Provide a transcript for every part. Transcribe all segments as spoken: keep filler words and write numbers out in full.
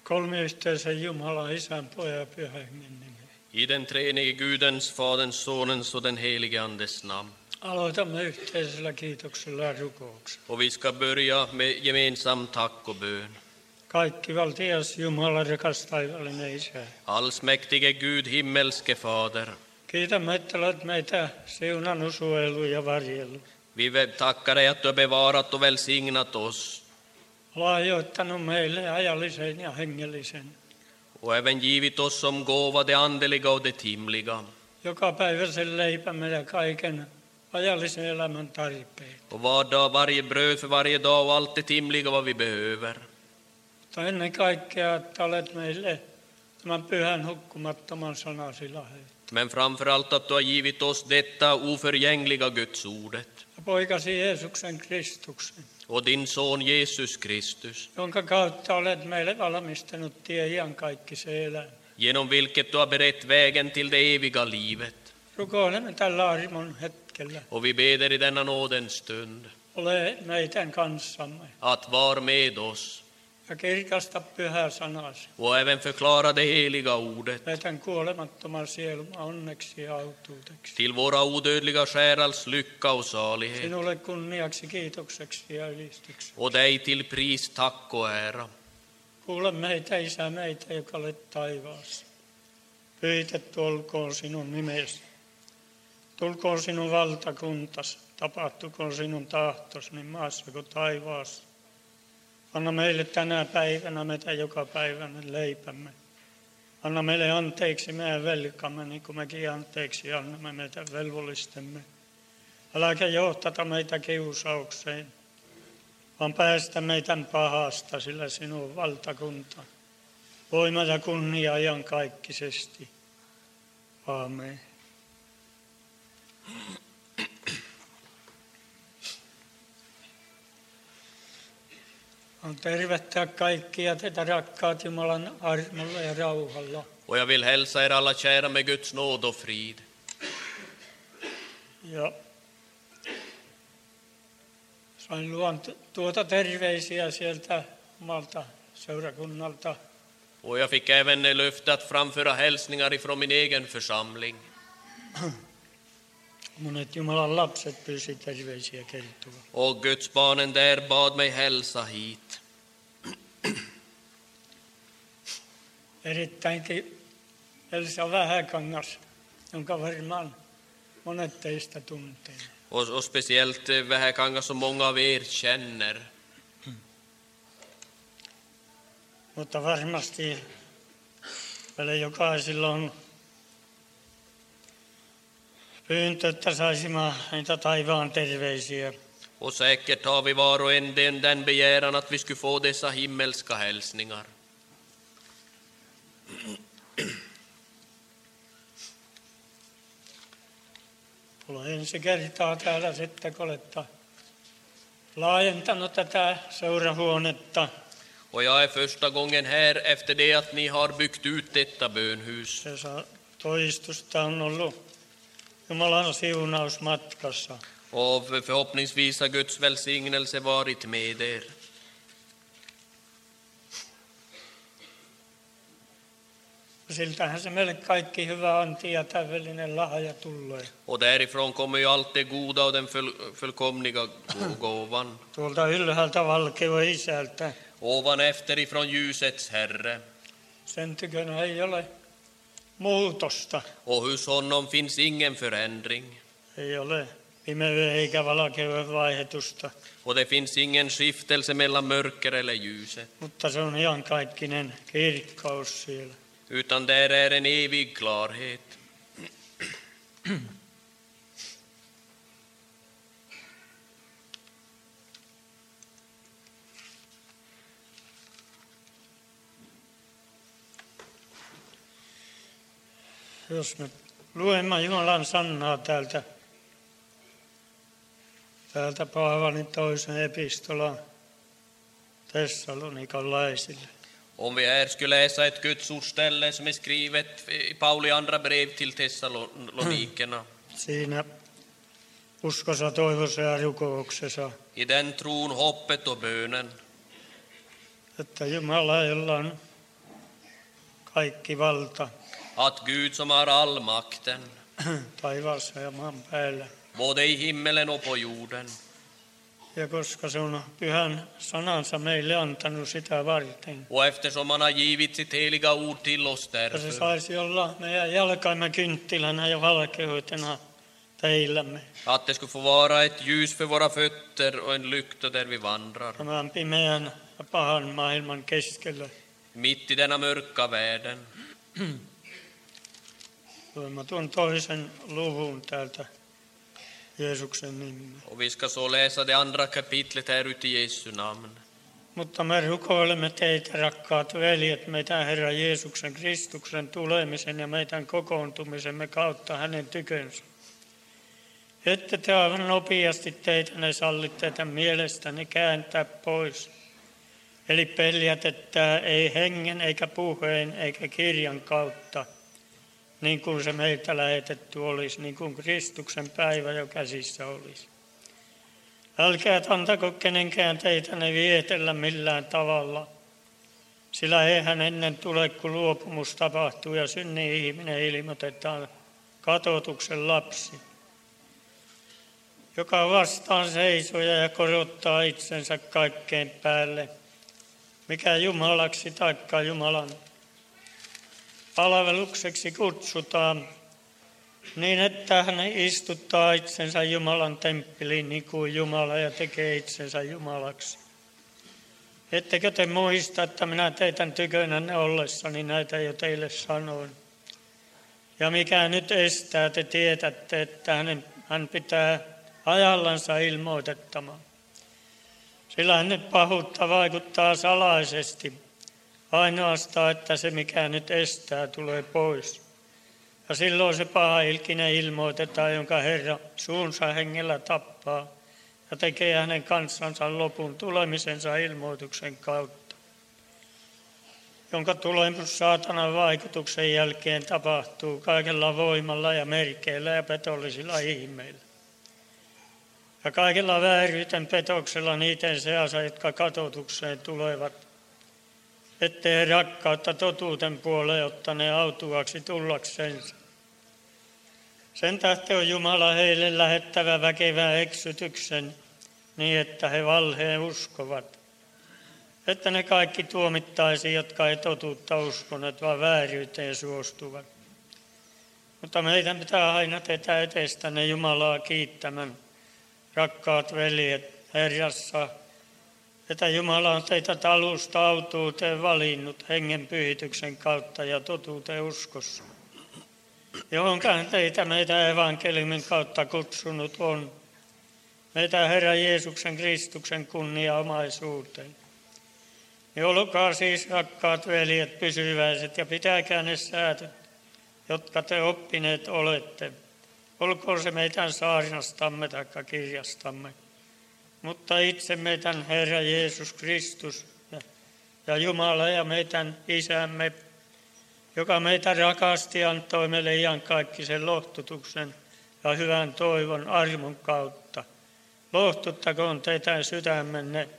Kolmiyhteisen Jumalan, Isän, Pojan ja Pyhän Hengen nimeen. I den treenige Gudens, Faderns, Sonens och den helige Andes namn. Aloitamme yhteisellä kiitoksella ja rukouksella. Och vi ska börja med gemensam tack och bön. Kaikki valtias Jumala, rakas taivaallinen Isä. Allsmäktige Gud, himmelske Fader. Kiitämme, että olet meitä siunannut, suojellut ja varjellut. Vi tackar dig att du har bevarat och välsignat oss. Lahjoittanut meille ajallisen ja hengellisen. Och även givit oss som gåva det andeliga och det himliga. Joka päivä sen leipämme ja kaiken ajallisen elämän tarpeet. Och var dag, varje bröd för varje dag och allt det himliga vad vi behöver. Mutta ennen kaikkea, että olet meille tämän pyhän hukkumattoman sanasi lahjoittanut. Men framförallt att du har givit oss detta oförgängliga Guds ordet. Ja poikasi Jeesuksen Kristuksen. Och din son Jesus Kristus. Jonka kautta olet meille valmistanut tie iankaikkiseen elämään. Genom vilket du har berett vägen till det eviga livet. Rukoilemme tällä armon hetkellä. Och vi beder i denna nådens stund. Ole meidän kanssamme. Att var med oss. Ja kirkasta pyhää sanasi. Och även förklara det heliga ordet. Meidän kuolemattoman sielun onneksi ja autuuteksi. Till våra odödliga själals lycka och salighet. Sinulle kunniaksi, kiitokseksi ja ylistykseksi. Och dig till pris, tack och ära. Kuule meitä, Isä, meitä, joka olet taivaassa. Pyhitetty olkoon sinun nimesi. Tulkoon sinun valtakuntasi. Tapahtukoon sinun tahtosi niin maassa kuin taivaassa. Anna meille tänä päivänä meitä joka päivänä leipämme. Anna meille anteeksi meidän velkamme, niin kuin mekin anteeksi annamme meitä velvollistemme. Äläkä johtata meitä kiusaukseen, vaan päästä meitä pahasta, sillä sinun valtakunta. Voima ja kunnia iankaikkisesti. Aamen. On tervehtää kaikkia teitä rakkaat Jumalan armolla ja rauhalla. Och jag vill hälsa er alla kära med Guds nåd och frid. Ja sain luon tuota terveisiä sieltä omalta seurakunnalta. Och jag fick även löfte att framföra hälsningar ifrån min egen församling. Monet Jumalan lapset pyysi terveisiä kertoa. Och Guds barnen där bad mig hälsa hit. Erittäinkin Elsa Vähäkangas, jonka varmaan monet teistä tuntee. Och, och speciellt Vähäkangas som många av er känner. Mutta varmasti meillä jokaisilla on pyyntö, että saisimme niitä taivaan terveisiä. Och säkert har vi var och en den, den begäran att vi skulle få dessa himmelska hälsningar. Olen ensi kertaa täällä sitten, kun olette laajentanut tätä seurahuonetta. Och jag är första gången här efter det att ni har byggt ut detta bönhus. Se toistusta on ollut Jumalan siunaus matkassa. Och förhoppningsvis har Guds välsignelse varit med er. Siltähän se meille kaikki hyvä anti ja täydellinen lahja tulee. Och därifrån kommer ju allt det goda och den full, fullkomliga gåvan. Tuolta ylhäältä valkeuden Isältä. Ovan efter ifrån ljusets Herre. Sen tykönä ei ole muutosta. Och hos honom finns ingen förändring. Ei ole pimeyden eikä valkeuden vaihdetusta. Och det finns ingen skiftelse mellan mörker eller ljuset. Mutta se on iankaikkinen kirkkaus siellä. Utan där är en evig klarhet. Jos me luemme Jumalan sanaa täältä, täältä Paavalin toisen epistolan Thessalonikalaisilleen. Om vi här skulle läsa ett Guds ordställe som är skrivet i Pauli andra brev till Thessalonikerna. Siinä uskossa, toivossa ja rukouksessa. I den tron, hoppet och bönen. Että Jumala, jolla on kaikki valta Att Gud som har all makten, taivaassa ja maan päällä. både i himmelen och på jorden, Ja koska se on pyhän sanansa meille antanut sitä varten, och eftersom han har givit sitt heliga ord till oss että se därför, saisi olla meidän jalkaimme kynttilänä ja valkeutena teillämme att det skulle få vara ett ljus för våra fötter och en lykta där vi vandrar, tämän pimeän ja pahan maailman keskellä. mitt i denna mörka världen. Luemme tuon toisen luvun täältä Jeesuksen nimeen. Och vi ska så läsa det andra kapitlet här ute i Jesu namn. Mutta me rukoilemme teitä, rakkaat veljet, meidän Herra Jeesuksen Kristuksen tulemisen ja meidän kokoontumisemme kautta hänen tykönsä. Ette te aivan nopeasti teitä ne sallitte teitä mielestäni kääntää pois. Eli peljätettä ei hengen eikä puheen eikä kirjan kautta, niin kuin se meiltä lähetetty olisi, niin kuin Kristuksen päivä jo käsissä olisi. Älkää antako kenenkään teitä ne vietellä millään tavalla, sillä eihän ennen tule, kun luopumus tapahtuu ja synnin ihminen ilmoitetaan katotuksen lapsi, joka vastaan seisoja ja korottaa itsensä kaikkeen päälle, mikä Jumalaksi taikka Jumalan palvelukseksi kutsutaan, niin että hän istuttaa itsensä Jumalan temppeliin niin kuin Jumala ja tekee itsensä Jumalaksi. Ettekö te muista, että minä teidän tykönänne ollessani näitä jo teille sanoin? Ja mikä nyt estää, te tiedätte, että hänen, hän pitää ajallansa ilmoitettamaan. Sillä hänen pahuutta vaikuttaa salaisesti, ainoastaan, että se mikä nyt estää tulee pois. Ja silloin se paha ilkinen ilmoitetaan, jonka Herra suunsa hengellä tappaa ja tekee hänen kansansa lopun tulemisensa ilmoituksen kautta, jonka tulemus saatanan vaikutuksen jälkeen tapahtuu kaikella voimalla ja merkeillä ja petollisilla ihmeillä. Ja kaikella vääryyten petoksella niiden seassa, jotka katotukseen tulevat, ettei rakkautta totuuden puoleen ottaneet autuaksi tullaksensa. Sen tähden on Jumala heille lähettävä väkevän eksytyksen niin, että he valheen uskovat. Että ne kaikki tuomittaisiin, jotka ei totuutta uskoneet, vaan vääryyteen suostuvat. Mutta meidän pitää aina tehdä etestänne Jumalaa kiittämään, rakkaat veljet Herrassa, että Jumala on teitä alusta autuuteen valinnut hengen pyhityksen kautta ja totuuteen uskossa, johonkaan teitä meidän evankeliumin kautta kutsunut on, meitä Herra Jeesuksen Kristuksen kunnia-omaisuuteen. Ja olkaa siis, rakkaat veljet, pysyväiset ja pitäkää ne säätöt, jotka te oppineet olette. Olkoon se meidän saarnastamme tai kirjastamme, mutta itse meidän Herra Jeesus Kristus ja Jumala ja meidän Isämme, joka meitä rakasti, antoi meille iankaikkisen lohtutuksen ja hyvän toivon armon kautta. Lohtuttakoon teitä sydämenne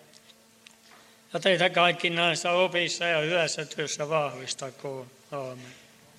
ja teitä kaikki näissä opissa ja hyvässä työssä vahvistakoon. Aamen.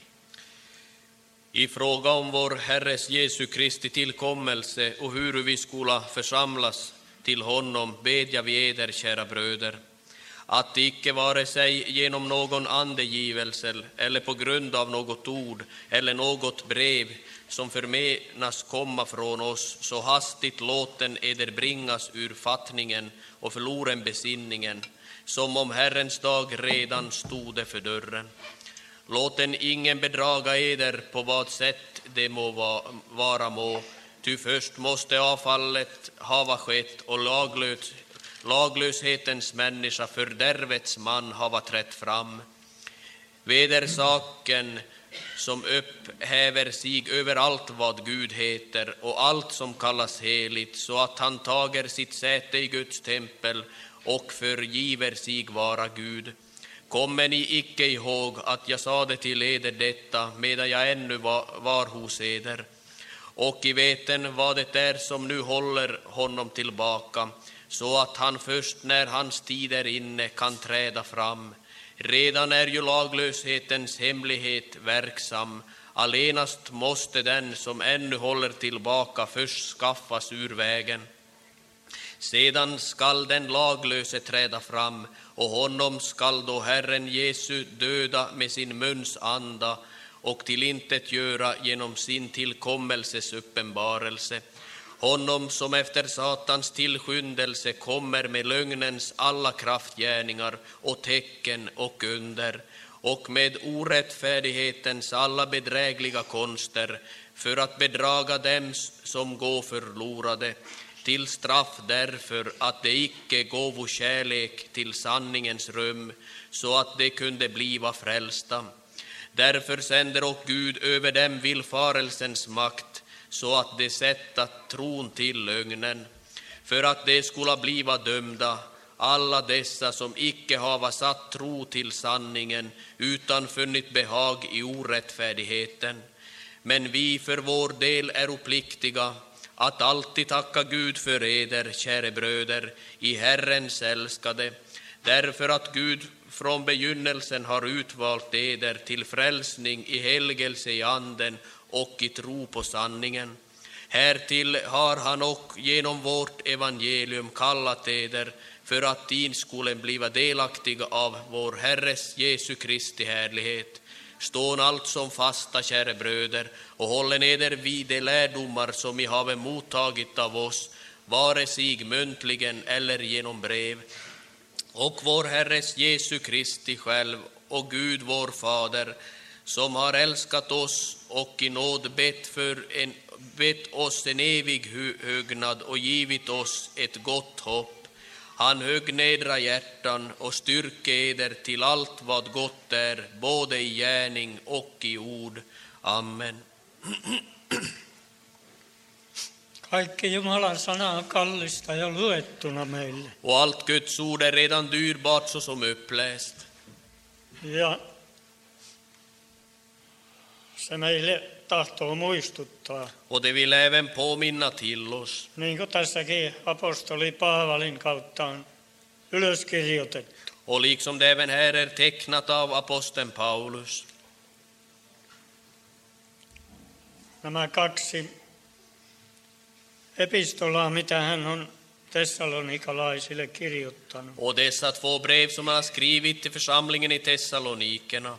I fråga om vår Herres Jesu Kristi tillkommelse och hur vi skola församlas till honom bedja vi eder, kära bröder, att det icke vare sig genom någon andegivelse eller på grund av något ord eller något brev som förmenas komma från oss, så hastigt låten eder bringas ur fattningen och förloren besinningen, som om Herrens dag redan stode för dörren. Låten ingen bedraga eder på vad sätt det må vara må, ty först måste avfallet hava skett och laglös, laglöshetens människa, fördärvets man, hava trätt fram. Vedersaken som upphäver sig över allt vad Gud heter och allt som kallas heligt, så att han tager sitt säte i Guds tempel och förgiver sig vara Gud. Kommer ni icke ihåg att jag sade till eder detta medan jag ännu var, var hos eder? Och i veten vad det är som nu håller honom tillbaka, så att han först när hans tid är inne kan träda fram. Redan är ju laglöshetens hemlighet verksam. Allenast måste den som ännu håller tillbaka först skaffas ur vägen. Sedan skall den laglöse träda fram, och honom skall då Herren Jesu döda med sin muns anda och tillintet göra genom sin tillkommelses uppenbarelse. Honom som efter Satans tillskyndelse kommer med lögnens alla kraftgärningar och tecken och under, och med orättfärdighetens alla bedrägliga konster, för att bedraga dem som går förlorade, till straff därför att de icke gåvo kärlek till sanningens rum, så att de kunde bliva frälsta. Därför sänder och Gud över dem villfarelsens makt, så att de sätta tron till lögnen, för att de skulle bliva dömda, alla dessa som icke hava satt tro till sanningen, utan funnit behag i orättfärdigheten. Men vi för vår del är pliktiga att alltid tacka Gud för eder, käre bröder, i Herrens älskade, därför att Gud från begynnelsen har utvalt eder till frälsning i helgelse i anden och i tro på sanningen. Härtill har han och genom vårt evangelium kallat eder, för att din skulle bliva delaktiga av vår Herres Jesu Kristi härlighet. Stån allt som fasta, käre bröder, och hållen eder vid de lärdomar som I have mottagit av oss, vare sig muntligen eller genom brev. Och vår Herres Jesu Kristi själv och Gud vår Fader, som har älskat oss och i nåd bett, för en, bett oss en evig högnad och givit oss ett gott hopp. Han högnedra hjärtan och styrke eder till allt vad gott är, både i gärning och i ord. Amen. Kaikki Jumalan sana on kallista jo luettuna meille. Och allt Guds ord är redan dyrbart såsom uppläst. Ja se meille tahtoo muistuttaa. Och det vill även påminna till oss. Niin kuin tässäkin apostoli Paavalin kautta on ylöskirjoitettu. Och liksom det även här är tecknat av aposteln Paulus. Nämä kaksi epistolaa, mitä hän on tessalonikalaisille kirjoittanut. Och dessa två brev som han har skrivit till församlingen i Thessalonikerna.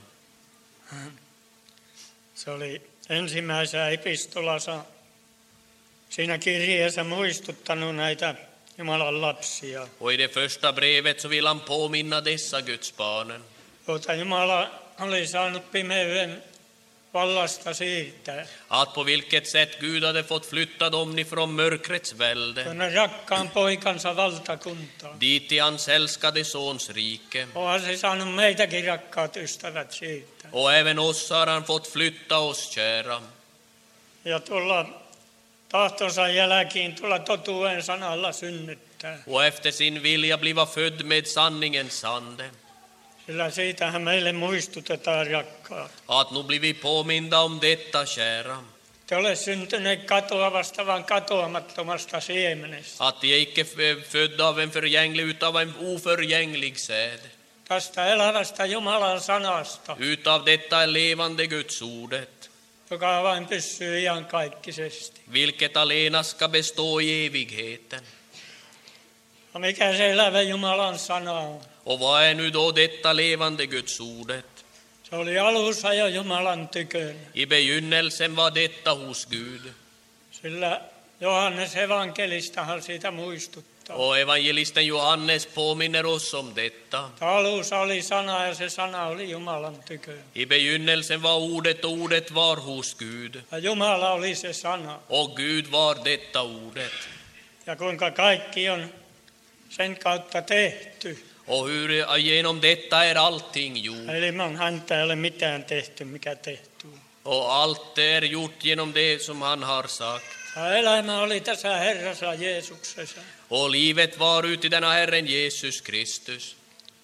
Se oli ensimmäisessä epistolassa siinä kirjeessä muistuttanut näitä Jumalan lapsia. Och i det första brevet så vill han påminna dessa Guds barnen. Joita Jumala oli saanut pimeyden vallasta siirtää. Att på vilket sätt Gud hade fått flytta dem ifrån mörkrets välde. Tuonne rakkaan poikansa valtakuntaan. Dit i hans älskade sons rike. Onhan se saanut meitäkin rakkaat ystävät siirtää. Och även oss har han fått flytta oss, kära. Ja tuolla tahtonsa jälkiin tuolla totuuden sanalla synnyttää. Och efter sin vilja bliva född med sanningens ande. Sillä siitähän meille muistutetaan, rakkaat. Att nu blir vi påminda om detta, kära. Te ole syntyneet katoavasta, vaan katoamattomasta siemenestä. Att de icke är födda av en förgänglig utan av en oförgänglig säd. Tästä elävästä Jumalan sanasta, Utav detta levande Guds ordet, joka vain pysyy iankaikkisesti. vilket alena ska bestå i evigheten. Ja mikä se elävä Jumalan sana on? Och vad är nu då detta levande Guds ordet? Se oli alussa jo Jumalan tykönä. I begynnelsen var detta hos Gud. Sillä Johannes evankelistahan siitä muistuttaa. Och evangelisten Johannes påminner oss om detta. Alussa oli sana ja se sana oli Jumalan tykönä. I begynnelsen var ordet och ordet var hos Gud. Ja Jumala oli se sana. Och Gud var detta ordet. Ja kuinka kaikki on sen kautta tehty. Och hur genom detta är allting gjort. Eli ilman häntä ei ole mitään tehty, mikä tehty. Och allt är gjort genom det som han har sagt. Ja elämä oli tässä Herrassa Jeesuksessa. Och livet var ut i denna Herren Jesus Kristus.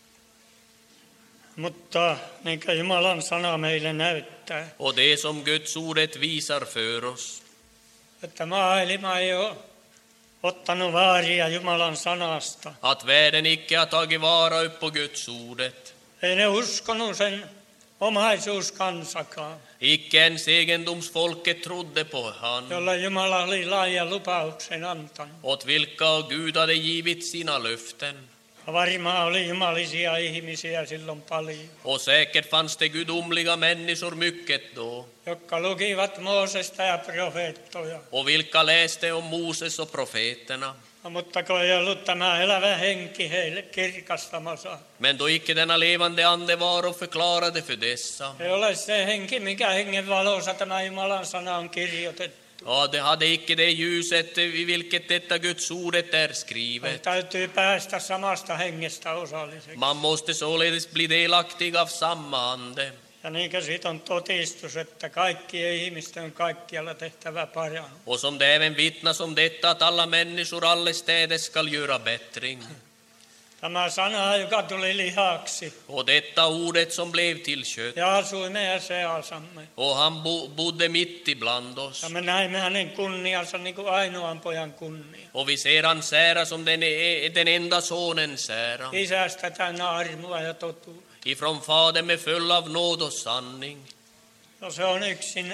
Mutta niin kuin Jumalan sana meille näyttää, Och det som Guds ordet visar för oss. että maailma ei ole ottanut vaaria Jumalan sanasta. Att världen icke har tagit vara upp på Guds ordet. Ei ne uskonut sen omaisuuskansakaan, Icke ens egendomsfolket trodde på han, jolla Jumala oli laajan lupauksen antanut. åt vilka Gud hade givit sina löften. Varmaan oli jumalisia ihmisiä silloin paljon, Och säkert fanns det gudomliga människor mycket då, jotka lukivat Moosesta ja profeettoja. och vilka läste om Moses och profeterna. No, mutta kun ei ollut tämä elävä henki heille kirkastamassa. Men då icke denna levande ande var och förklarade för dessa, Ei ole se henki, mikä hengen valossa tämä Jumalan sana on kirjoitettu. ja det hade icke det ljuset i vilket detta Guds ordet är skrivet. Täytyy päästä samasta hengestä osalliseksi. Man måste således bli delaktig av samma ande. Ja niin kuin siitä on todistus, että kaikkien ihmisten on kaikkialla tehtävä parannus. Och som det även vittnas om detta att alla människor allestädes skall göra bättring. Tämä sana, joka tuli lihaksi Och detta ordet som blev till kött, ja asui meidän seasamme. och han bo, bodde mitt ibland oss. Ja me näimme hänen kunniansa niin kuin ainoan pojan kunnia. Och vi ser hans ära som den, är- den enda sonens ära. Isästä tänä armoa ja totuus. Ifrån Fadern med full av nåd och sanning. No se on yksin.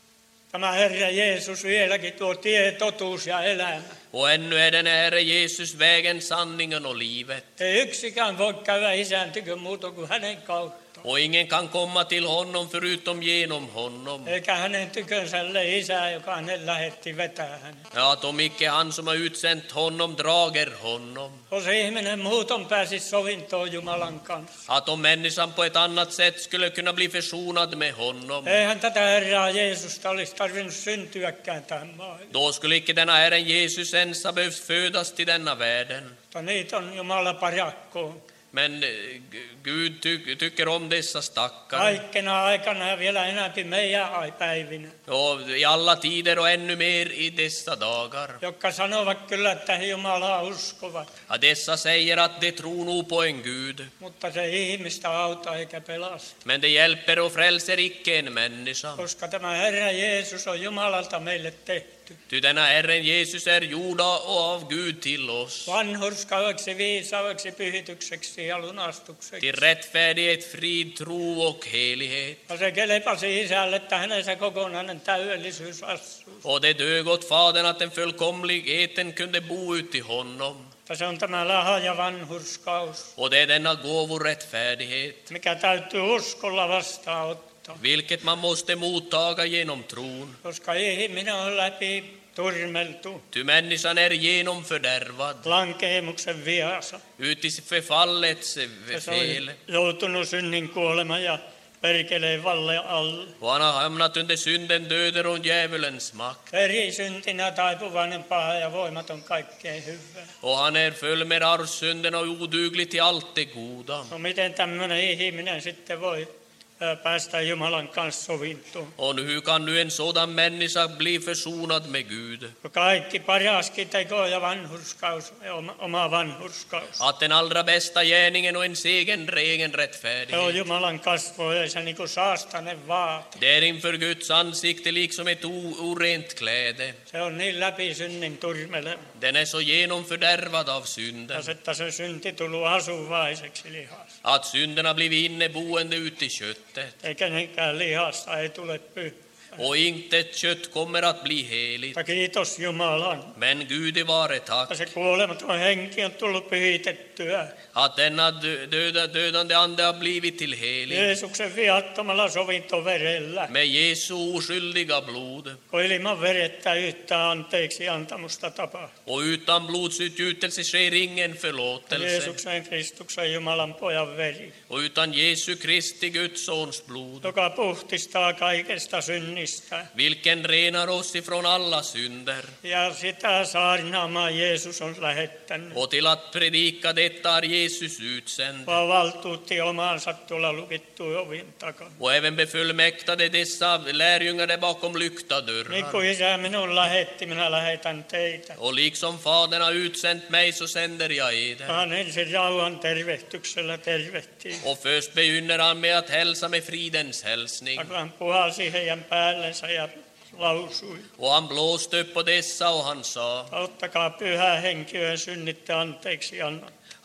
Tämä Herra Jeesus vieläkin tuo tie, totuus ja elämä. Och ännu är den Herre Jesus vägen, sanningen och livet. Ei yksikään voi käydä isän tykö muuta kuin hänen kautta. Och ingen kan komma till honom förutom genom honom. Eikä hänen tykönsä ole isä, joka hänen lähetti vetää hänet. Ja, att om icke han som har utsänt honom drager honom. Jos ihminen muuton pääsisi sovintoon Jumalan kanssa. Att om människan på ett annat sätt skulle kunna bli försonad med honom, Eihän tätä Herraa Jeesusta olisi tarvinnut syntyäkään tähän maailmaan. då skulle icke denna Herren Jesus ens ha behövt födas till denna världen. Mutta niitä on Jumala parakkoon. Men eh, Gud ty- tycker om dessa stackare. Kaikkena aikana ja vielä enemmän meidän päivinä. Och i alla tider och ännu mer i dessa dagar. Jotka sanovat kyllä, että he Jumalaa uskovat. Ja, dessa säger att de tror nog på en Gud. Mutta se ei ihmistä auta eikä pelasta. Men det hjälper och frälser icke en människa. Koska tämä Herra Jeesus on Jumalalta meille tehty. Ty denna Herren Jesus är gjorda och av Gud till oss. Vanhurskaudeksi, viisaudeksi, pyhitykseksi ja lunastukseksi. Till rättfärdighet, frid, tro och helighet. Ja se kelepasi isälle, että hänessä kokonainen täydellisyys asuu. Och det dög åt Fadern att den fullkomligheten kunde bo ut i honom. Se on tämä lahja vanhurskaus, Och det är denna gåvorättfärdighet, mikä täytyy uskolla vastaanottaa. vilket man måste mottaga genom tron. Koska ihminen on läpi turmeltu Ty människan är genom fördärvad, lankeemuksen vihassa. uti förfallets Ja se on fel. joutunut synnin kuoleman ja perkeleen valle alle. Och han har hamnat under synden, döden och djävulens makt. Perisyntinä taipuvainen, paha ja voimaton kaikkeen hyvää. Och han är full med arvsynden och oduglig till allt det goda. No miten tämmöinen ihminen sitten voi ää, päästä Jumalan kanssa sovintoon? Och nu, hur kan nu en sådan människa bli försonad med Gud? Kaikki paraskin teko ja vanhurskaus, oma, oma vanhurskaus. Att den allra bästa gärningen och ens egen egen Se on rättfärdighet, Jumalan kasvoissa niin kuin saastainen vaate. det är inför Guds ansikte liksom ett o- orent kläde. Se on niin läpi synnin turmele, Den är så genomfördärvad av synden, että se synti tullut asuvaiseksi lihassa. att synden har blivit inneboende ut i köttet. Eikä niinkään lihasta ei tule pyhä. Och intet kött kommer att bli heligt. Mutta kiitos Jumalan, Men Gud vare että tack se kuolematon henki on tullut pyhitettyä. att denna dö- döda, dödande ande har blivit till helig Jeesuksen viattomalla sovintoverellä, med Jesu oskyldiga blod. kun ilman verettä yhtään anteeksi antamusta tapahtuu. Och utan blodsutgjutelse sker ingen förlåtelse. Jeesuksen Kristuksen Jumalan pojan veri, Och utan Jesu Kristi Guds sons blod, joka puhdistaa kaikesta synnistä. vilken renar oss ifrån alla synder. Ja sitä saarnaamaan Jeesus on lähettänyt. Och till att predika detta har Jesus utsänd. Vaan valtuutti omaansa tuolla lukittuun ovin takana. Och även befullmäktade dessa lärjungar där bakom lyckta Niin dörrar. kuin isä minun lähetti, minä lähetän teitä. Och liksom Fadern har utsänt mig så sänder jag eder. Hän ensin rauhan tervehtyksellä tervehtii. Och först begynner han med att hälsa med fridens hälsning. Ja kun hän puhalsi heidän päällensä ja lausui. Och han blåste upp på dessa och han sa Ottakaa pyhä henki, synnittä anteeksi annan.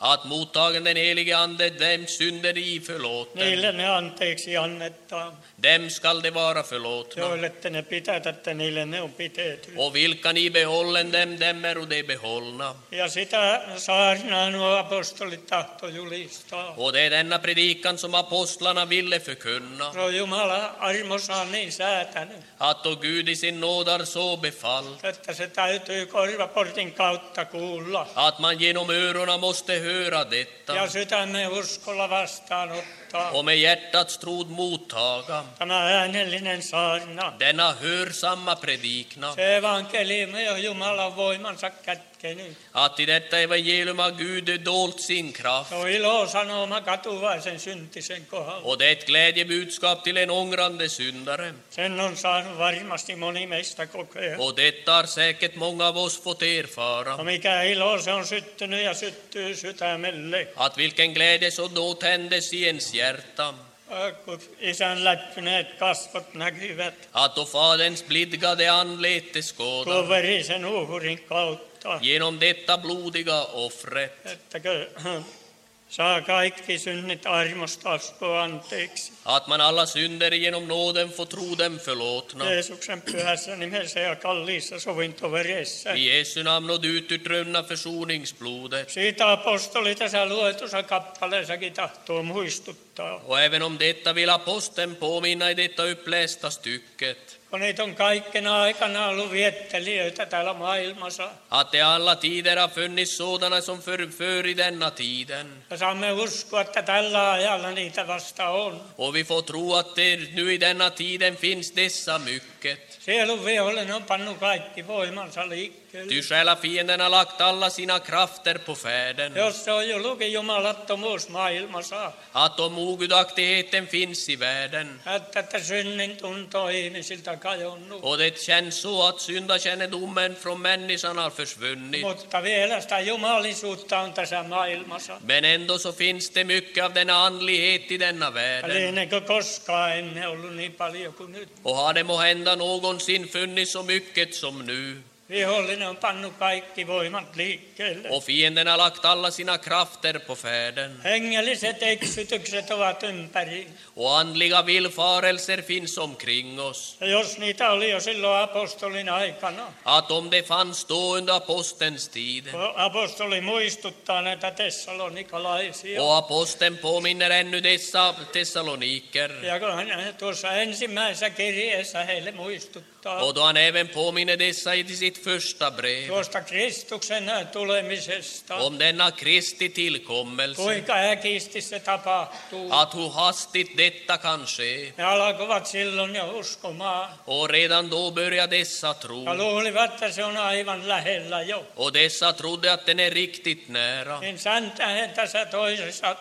Att mottagen den helige Ande, dem synder i förlåten. Niille ne anteeksi annetaan. Dem skall det vara förlåtna. Joille te ne pitätätte, niille ne on pitety. Och vilka ni behållen dem, dem är de behållna. Ja sitä saarnaa nuo apostolit tahto julistaa. Och det är denna predikan som apostlarna ville förkunna. Se on Jumala armossaan niin säätänyt, Att då Gud i sin nåd har så befallt. että se täytyy korvaportin kautta kuulla. Att man genom öronen måste höra detta. Ja sydämen uskolla vastaanottaa. Och med hjärtats trod mottaga. Tämä äänellinen saarna. Denna hörsamma predikna. Se evankeliumi on Jumalan voimansa kätkenyt. Att i detta evangelium har Gud dolt sin kraft. Se on ilosanoma katuvaisen syntisen kohdalla. Och det är ett glädjebudskap till en ångrande syndare. Sen on saanut varmasti moni meistä kokea. Och detta har säkert många av oss fått Ja erfara. mikä ilo se on syttynyt ja syttyy sydämelle. Att vilken glädje så då tändes i ens hjärta. Kun isän läppineet kasvot näkyvät Att då faderns blidgade anlete skådar. tuon verisen uhrin kautta. Genom detta blodiga offret. Ettäkö saa kaikki synnit armosta askoa anteeksi. Att man alla synder genom nåden får tro dem förlåtna. Jeesuksen pyhässä nimessä ja kalliissa sovintoveressä. I Jesu namn och det ututrunnna försoningsblodet. Siitä apostoli tässä luetussa kappaleessakin tahtoo muistuttaa. Och även om detta vill aposteln påminna i detta upplästa stycket. Kun niitä on kaikkena aikana ollut viettelijöitä täällä maailmassa. Att det alla tider har funnits sådana som förför i denna tiden. Ja saamme uskoa, että tällä ajalla niitä vasta on. Och vi får tro att det nu i denna tiden finns dessa mycket. Sielun vihollinen on pannut kaikki voimansa liikkeelle. Ty själafienden har lagt alla sina krafter på färden. Jos se on julki jumalattomuus maailmassa, Att om ogudaktigheten finns i världen. että, että synnin tunto on ihmisiltä kajonnut. Och det känns så att syndakännedomen från människan har försvunnit. Mutta vielä sitä jumalisuutta on tässä maailmassa. Men ändå så finns det mycket av denna andlighet i denna världen. Lieneekö koskaan ennen ollut niin paljon kuin nyt? Och har det måhända någonsin funnits så mycket som nu. Vihollinen on pannut kaikki voimat liikkeelle. Och fienden har lagt alla sina krafter på färden. Hengelliset eksytykset ovat ympäri. Och andliga villfarelser finns omkring oss. Ja jos niitä oli jo silloin apostolin aikana. Att om det fanns då under apostelns tid. Apostoli muistuttaa näitä tessalonikalaisia. Och aposteln påminner ännu dessa Thessaloniker. Ja kun hän tuossa ensimmäisessä kirjeessä heille muistuttaa. Och då han även påminner dessa i sitt första brev. Tuosta Kristuksen tulemisesta. Om denna Kristi tillkommelse. Kuinka äkisti se tapahtuu. Att hur hastigt detta kan ske. Ne alkoivat silloin jo uskomaan. Och redan då börjar dessa tro. Ja luulivat, että se on aivan lähellä jo. Och dessa trodde att den är riktigt nära. Niin Säntähen tässä toisessa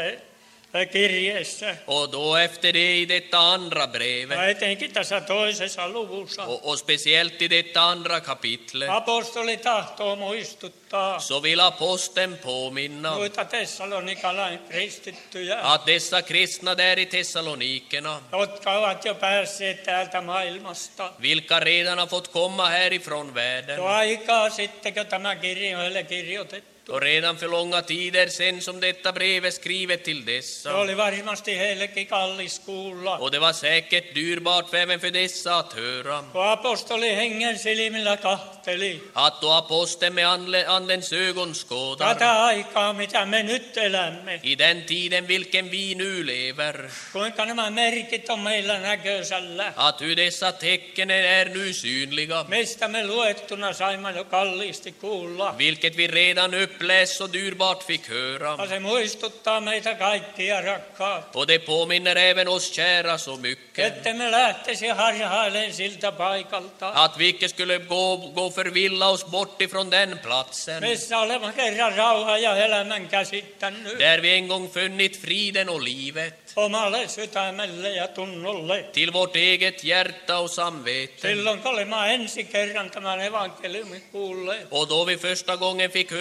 äh, kirjeessä. Och då efter det i detta andra brev. Ja etenkin tässä toisessa luvussa. Och, och speciellt i detta andra kapitel. Apostoli tahtoo muistuttaa Så vill aposteln påminna. noita tessalonikalain kristittyjä, Att dessa kristna där i Thessalonikerna. jotka ovat jo päässeet täältä maailmasta. Vilka redan har fått komma härifrån Jo världen. aikaa sitten, kun tämä kirja on heille kirjoitettu. Och redan för långa tider sen som detta brev är skrivet till Se dessa. oli varmasti heillekin kallis kuulla. Och det var säkert dyrbart även för dessa att höra. Kun apostoli hengen silmillä kahteli Att då aposteln med andle- andens ögon skådar. tätä aikaa, mitä me nyt elämme. I den tiden vilken vi nu lever. Kuinka nämä merkit on meillä näköisellä. Att hur dessa tecken är nu synliga. Mistä me luettuna saimme jo kalliisti kuulla. Vilket vi redan uppläst så dyrbart fick höra. Ja se muistuttaa meitä kaikkia rakkaat. Och det påminner även oss kära så mycket. Että me lähtisi harhailemaan siltä paikalta. Att vi icke skulle gå, gå förvilla oss bort ifrån den platsen. Missä olemme kerran rauha ja elämän käsittänyt. Där vi en gång funnit friden och livet. Omalle sydämelle ja tunnolle. Till vårt eget hjärta och samvete. Silloin kun olimme ensi kerran tämän evankeliumin kuulleet. Och då vi första gången fick höra detta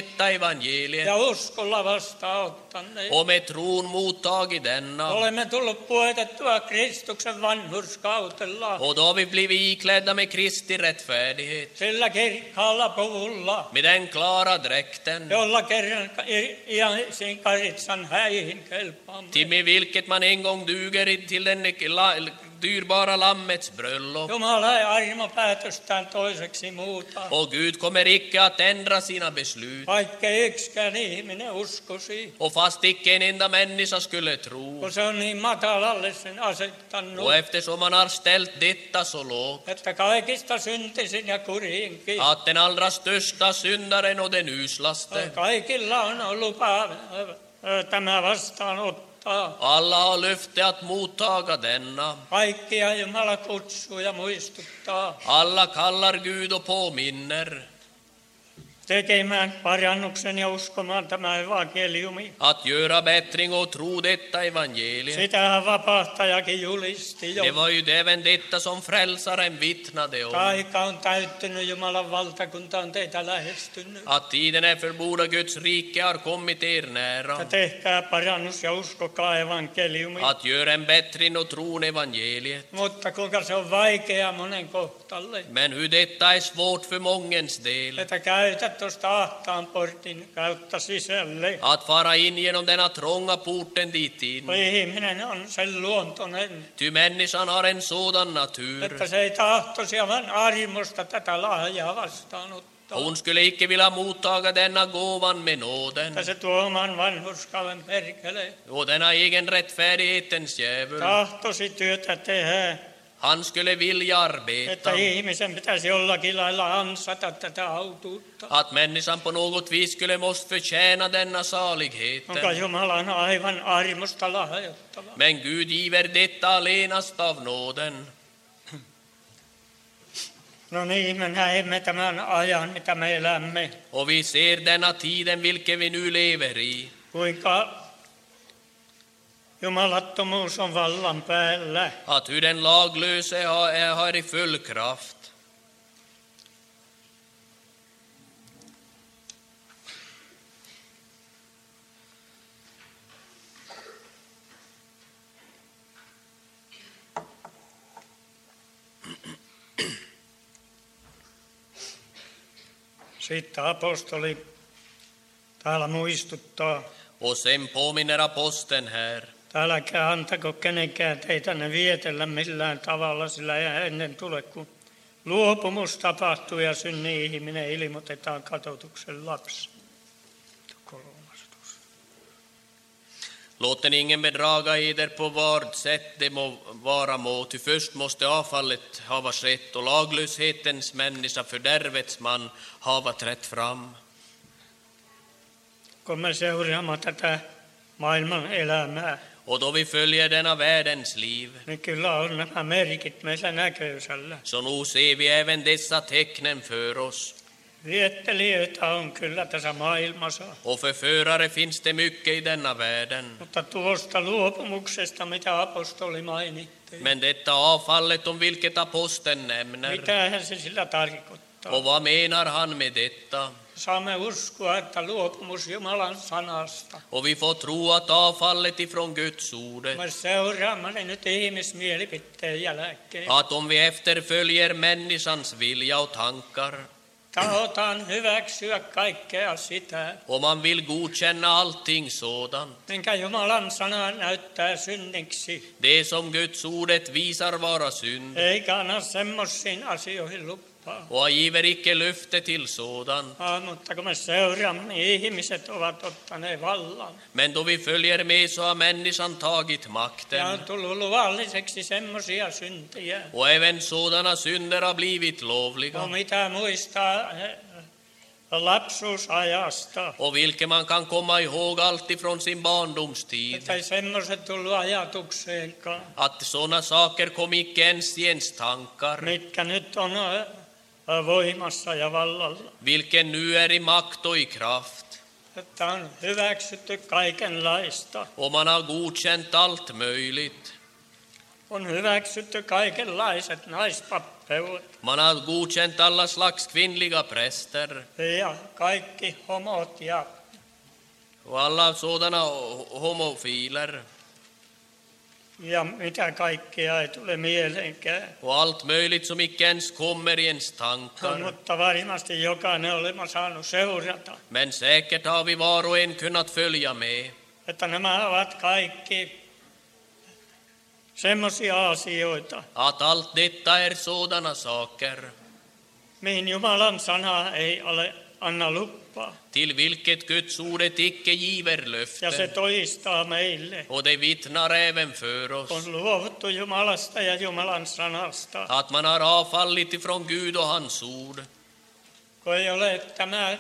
detta evangeliet ja uskolla vastaanottaneet. och med tron mottagit denna. Olemme tullut puetettua Kristuksen vanhurskautella, Och då har vi blivit iklädda med Kristi rättfärdighet, sillä kirkkaalla puvulla, med den klara dräkten, jolla kerran iäisiin karitsan häihin kelpaamme. till med vilket man en gång duger i- till den la- dyrbara lammets bröllop. Jumala ei armo päätöstään toiseksi muuta, Och Gud kommer icke att ändra sina beslut. vaikkei yksikään ihminen uskosi, Och fast icke en enda människa skulle tro. kun se on niin matalalle sen asettanut, Och eftersom man har ställt detta så lågt, että kaikista syntisin ja kurinkin. att den allra största syndaren och den uslaste, Kaikilla on lupa ö, tämä vastaanottaa. alla har löfte att mottaga denna. Kaikkia Jumala kutsuu ja muistuttaa Alla kallar Gud och påminner tekemään parannuksen ja uskomaan tämä evankeliumi. att göra bättring och tro detta evangelium. Sitähän vapahtajakin julisti jo. Det var ju även detta som frälsaren vittnade om. Aika on täyttynyt, Jumalan valtakunta on teitä lähestynyt. Att tiden är fullbordad, Guds rike har kommit er Ja nära. tehkää parannus ja uskokaa evankeliumi. Att göra en bättring och tron evangeliet. Mutta kuinka se on vaikea monen kohtalle. Men hur detta är svårt för mångens del. Että käytä tuosta ahtaan portin kautta sisälle. Att fara in genom denna trånga porten dit in. Kun ihminen on sen luontoinen, Ty människan har en sådan natur. että se ei tahtoisi aivan armosta tätä lahjaa vastaanottaa. Hon skulle icke vilja mottaga denna gåvan med nåden. Että se tuo oman vanhurskauden perkele. Och denna egen rättfärdighetens djävul. Tahtoisi työtä tehdä, Han skulle vilja että arbeta. ihmisen pitäisi jollakin lailla ansata tätä autuutta. Att människan på något vis skulle måste förtjäna denna Onko saligheten. Jumala on aivan armosta lahjoittava. Men Gud giver detta allenast av nåden. No niin, me näemme tämän ajan, mitä me elämme. Och vi ser denna tiden vilken vi nu lever i. Kuinka jumalattomuus on vallan päällä. Att hur den laglöse har, är- har i full kraft. Sitten apostoli täällä muistuttaa, Och sen påminner aposteln här. älkää antako kenenkään teitä ne vietellä millään tavalla, sillä ei ennen tule, kun luopumus tapahtuu ja synni ihminen ilmoitetaan katotuksen lapsi. Kolmastus. Låt den ingen bedraga eder på vad sätt det må vara må, ty först måste avfallet hava skett och laglöshetens människa, fördärvets man, hava trätt fram. Kun me seuraamme tätä maailman elämää, Och då vi följer denna världens liv, niin kyllä on nämä merkit meillä näköisellä. så nu ser vi även dessa tecknen för oss. Viettelijöitä on kyllä tässä maailmassa, Och förförare finns det mycket i denna världen. mutta tuosta luopumuksesta, mitä apostoli mainitti, Men detta avfallet om vilket aposteln nämner, mitähän se sillä tarkoittaa? och vad menar han med detta? Saamme uskoa, että luopumus Jumalan sanasta. Och vi får tro att avfallet ifrån Guds ordet, Me seuraamme ne nyt ihmismielipiteen jälkeen. att om vi efterföljer människans vilja och tankar, Tahotaan hyväksyä kaikkea sitä, och man vill godkänna allting sådant, minkä Jumalan sana näyttää synniksi. det som Guds ordet visar vara synd, Eikä anna semmoisiin asioihin lupaa. och giver icke löfte till sådant. Ah, mutta kun me seuraamme, niin ihmiset ovat ottaneet vallan. Men då vi följer med så har människan tagit Ja makten, on tullut luvalliseksi semmoisia syntejä. och även sådana synder har blivit No lovliga, mitä muistaa eh, lapsuusajasta. och vilket man kan komma ihåg allt ifrån sin barndomstid. Että ei semmoiset tullut ajatukseenkaan, Att sådana saker kom icke ens i ens tankar, mitkä nyt on eh, voimassa ja vallalla. vilken nu är i makt och i kraft. Että on hyväksytty kaikenlaista. Och man har godkänt allt möjligt. On hyväksytty kaikenlaiset naispappeut Man har godkänt alla slags kvinnliga präster ja kaikki homot ja och alla sådana homofiler ja mitä kaikkea ei tule mieleenkään. och allt möjligt som icke ens kommer i ens tankar. Mutta varmasti jokainen olemme saanut seurata, Men säkert har vi var och en kunnat följa med. että nämä ovat kaikki semmoisia asioita, Att allt detta är sådana saker mihin Jumalan sana ei ole anna luppaa. till vilket Guds ordet icke giver Ja se löfte. todistaa meille, Och det vittnar även för oss on luovuttu Jumalasta ja Jumalan sanasta. att man har avfallit ifrån Gud och hans ord. Kun ei ole tämä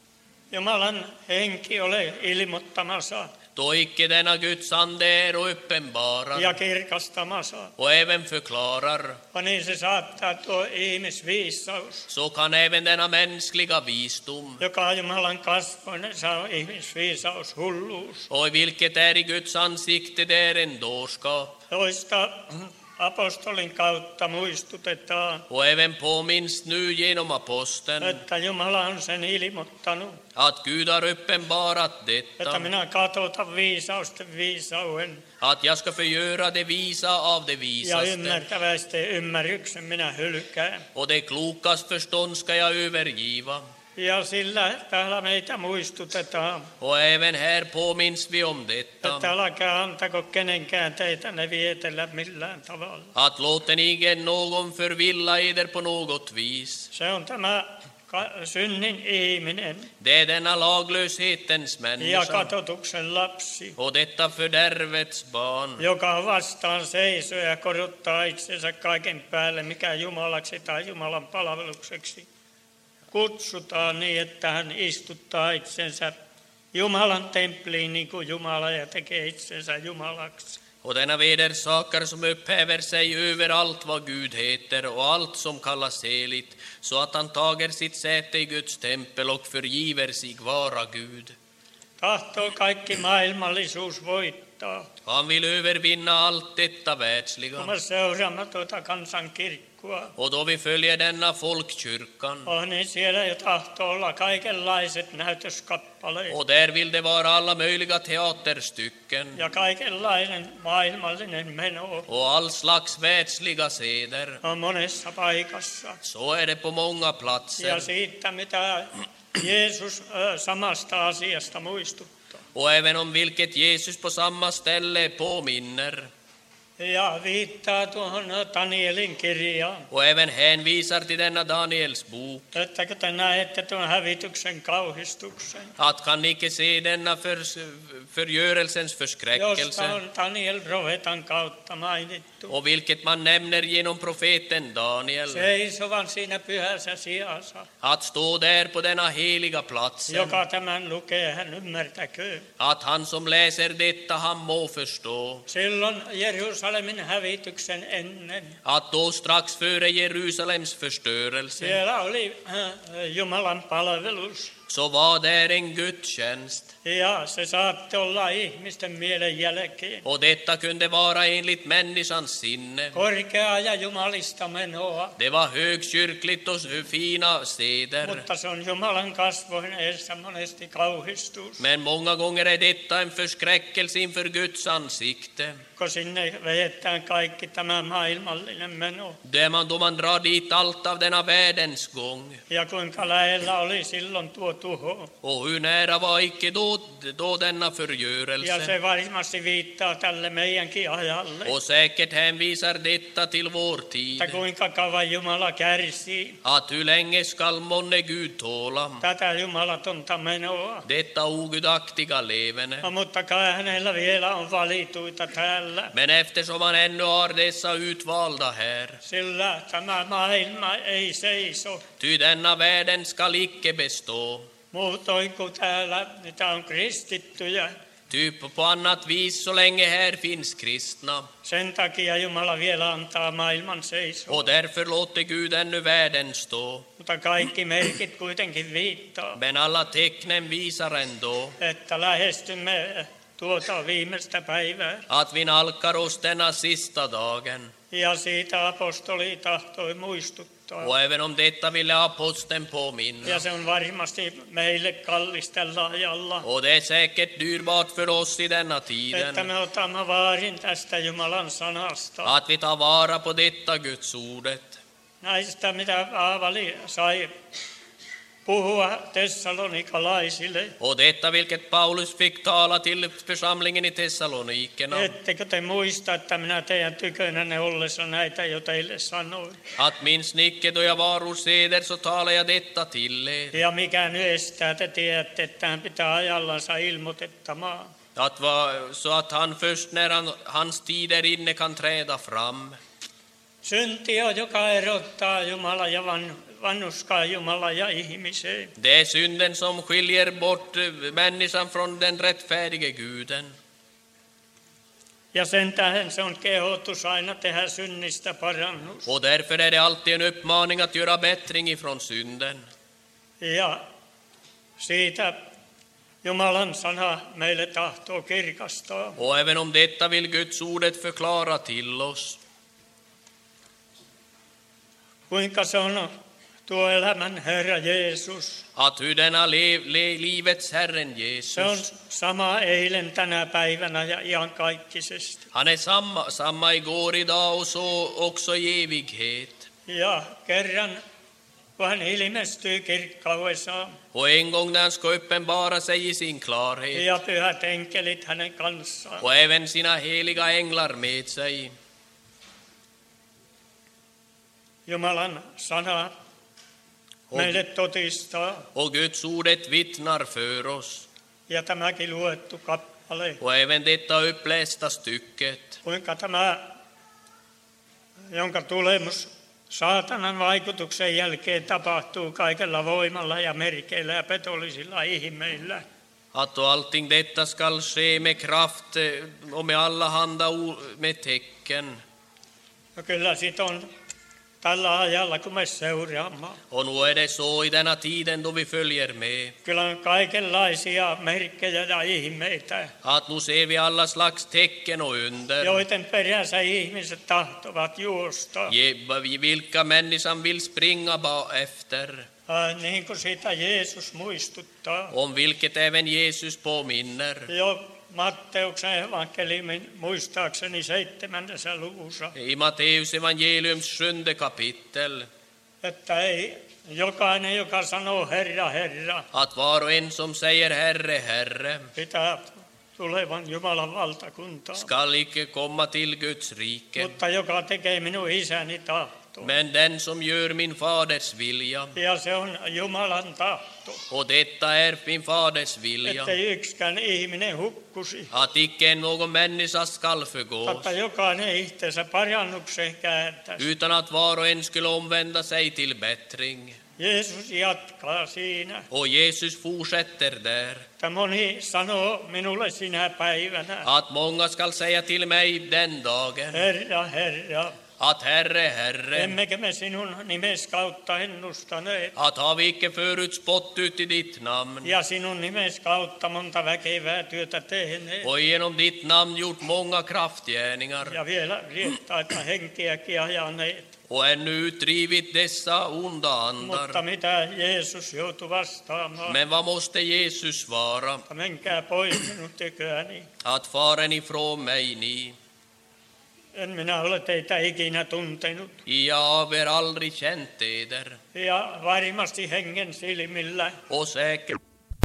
Jumalan henki ole ilmoittamassa Då icke denna Guds ande är och uppenbarar ja kirkastamassa, och även förklarar, niin se saattaa tuo ihmisviisaus, så kan även denna mänskliga visdom, joka on Jumalan kasvoinen, se on ihmisviisaus, hulluus. och vilket är i Guds ansikte, det är en dårskap. Joista apostolin kautta muistutetaan, Och även påminns nu genom aposteln että Jumala on sen ilmoittanut, att Gud har uppenbarat että detta, minä katotan viisausten viisauden att jag ska förgöra det visa av det ja visaste, ymmärtäväisten ymmärryksen minä hylkään. och det klokas förstånd ska jag övergiva. Ja sillä täällä meitä muistutetaan, Och även här påminns vi om detta, että älkää antako kenenkään teitä ne vietellä millään tavalla. att låten ingen någon förvilla eder på något vis. Se on tämä ka- synnin ihminen Det är denna laglöshetens ja människa katotuksen lapsi, och detta fördärvets barn, joka vastaan seisoo ja korottaa itsensä kaiken päälle, mikä Jumalaksi tai Jumalan palvelukseksi kutsutaan, niin, että hän istuttaa itsensä Jumalan templiin niin kuin Jumala ja tekee itsensä Jumalaksi. och denna vedersakare som upphäver sig över allt vad Gud heter och allt som kallas heligt, så att han tager sitt säte i Guds tempel och förgiver sig vara Gud. Tahtoo kaikki maailmallisuus voittaa. Han vill övervinna allt detta Kun världsliga. me seuraamme tuota kansankirkkoa, Och då vi följer denna folkkyrkan, oh, niin siellä jo tahtoo olla kaikenlaiset näytöskappaleet och där vill det vara alla möjliga teaterstycken ja kaikenlainen maailmallinen meno och all slags världsliga seder. on monessa paikassa. Så är det på många Ja platser. siitä, mitä Jeesus ö, samasta asiasta muistuttaa. Och även om vilket Jesus på samma ställe påminner Ja viittaa tuohon Danielin kirjaan, och även hänvisar till denna Daniels bok. että kun te näette tuon hävityksen kauhistuksen, Att kan ni icke se denna för, förgörelsens josta förskräckelse, on Daniel profeetan kautta mainittu, och vilket man nämner genom profeten Daniel, seisovan siinä pyhässä sijassa. att stå där på denna heliga platsen, Joka tämän lukee, hän ymmärtäköön. att han som läser detta, han må förstå, Silloin Jerusalemin hävityksen ennen att då strax före Jerusalems förstörelse, siellä oli äh, Jumalan palvelus. så var där en gudstjänst, Ja se saatte olla ihmisten mielen jälkeen. och detta kunde vara enligt människans sinne. Korkeaa ja jumalista menoa, Det var högkyrkligt och fina seder, mutta se on Jumalan kasvojen edessä monesti kauhistus. men många gånger är detta en förskräckelse inför Guds ansikte, Kun sinne vejetään kaikki tämä maailmallinen meno. där man, då man drar dit allt av denna världens gång. Ja kuinka lähellä oli silloin tuo tuho. Och hur nära var icke då, då denna Ja förgörelse? se varmasti viittaa tälle meidänkin ajalle. Och säkert hänvisar detta till vår Että tid, kuinka kauan Jumala kärsii att hur länge skall månne Gud tåla tätä jumalatonta menoa. detta ogudaktiga leverne? No, mutta kai hänellä vielä on valituita täällä. Men eftersom han ännu har dessa utvalda här, Sillä tämä maailma ei seiso ty denna världen skall icke bestå, muutoin kuin täällä, mitä on kristittyjä. ty på annat vis så länge här finns kristna. Sen takia Jumala vielä antaa maailman seisoa. Och därför låter Gud ännu världen stå. Mutta kaikki merkit kuitenkin viittaa, Men alla tecknen visar ändå että lähestymme tuota viimeistä päivää. Att vi nalkar oss denna sista dagen. Ja siitä apostoli tahtoi muistuttaa. Och även om detta ville aposteln påminna. Ja se on varmasti meille kallis tällä ajalla. Och det är säkert dyrbart för oss i denna Että tiden. me otamme vaarin tästä Jumalan sanasta. Att vi tar vara på detta Guds ordet. Näistä, mitä Paavali sai puhua tessalonikalaisille. Och detta vilket Paulus fick tala till församlingen i Thessalonikerna. Ettekö te muista, että minä teidän tykönänne ollessa näitä jo teille sanoin? Att minns ni icke då jag var hos eder så talar jag detta till er. Ja mikä nyt estää, te tiedätte, että hän pitää ajallansa ilmoitettamaan. Att va, så att han först när han, hans tid är inne kan träda fram. Synti on, joka erottaa Jumala ja van, vannuskaa Jumala ja ihmiseen. Det är synden som skiljer bort människan från den rättfärdige Guden. Ja sen tähden se on kehotus aina tehdä synnistä parannus. Och därför är det alltid en uppmaning att göra bättring ifrån synden. Ja siitä Jumalan sana meille tahtoo kirkastaa. Och även om detta vill Guds ordet förklara till oss. Kuinka se on tuo elämän Herra Jeesus. Att hur denna lev, le, livets Herren Se on Jesus. sama eilen tänä päivänä ja iankaikkisesti. Han är samma, samma igår, idag och så också i evighet. Ja kerran, kun hän ilmestyy kirkkaudessaan Och en gång när han ska uppenbara sig i sin klarhet. ja pyhät enkelit hänen kanssaan. Och även sina heliga änglar med sig. Jumalan sana meille totistaa. Och Guds ordet vittnar för oss. Ja tämäkin luettu kappale. Och även detta upplästa stycket. Kuinka tämä, jonka tulemus saatanan vaikutuksen jälkeen tapahtuu kaikella voimalla ja merkeillä ja petollisilla ihmeillä. Att och allting detta skall ske med kraft och med alla handa med tecken. Ja kyllä siitä on tällä ajalla, kun me seuraamme. Och nu är det så i denna tiden då vi följer med. Kyllä on kaikenlaisia merkkejä ja ihmeitä, Att nu ser vi alla slags tecken och under. joiden perässä ihmiset tahtovat juosta. Je- Vilka människan vill springa ba efter. Äh, niin kuin siitä Jeesus muistuttaa. Om vilket även Jesus påminner. Jo Matteuksen evankeliumin muistaakseni seitsemännessä luvussa, I Matteus evangeliums sjunde kapitel. että ei jokainen, joka sanoo Herra, Herra, Att var och en som säger Herre, Herre pitää tulevan Jumalan valtakuntaan. skall icke komma till Guds rike. Mutta joka tekee minun isäni tahtoa. Men den som gör min faders vilja. Ja se on Jumalan tahto, Och detta är min faders vilja. ettei yksikään ihminen hukkusi, Att icke någon människa skall förgås. mutta jokainen itsensä parannukseen kääntäisi. Utan att var och en skulle omvända sig till bättring. Jeesus jatkaa siinä, Och Jesus fortsätter där. että moni sanoo minulle sinä päivänä, Att många skall säga till mig den dagen. Herra, Herra, Att Herre, Herre. emmekö me sinun nimes kautta ennustaneet Att har vi icke förut spott ut i ditt namn. ja sinun nimes kautta monta väkevää työtä tehneet Och genom ditt namn gjort många kraftgärningar. ja vielä riettaita henkiäkin ajaneet. Och ännu utdrivit dessa onda Mutta andar. mitä Jeesus joutui vastaamaan? Men vad måste Jesus svara? Menkää pois minun tyköäni. Att faren ifrån mig ni. En minä ole teitä ikinä tuntenut. Jag har er aldrig känt eder. Ja varmasti hengen silmillä Och säkert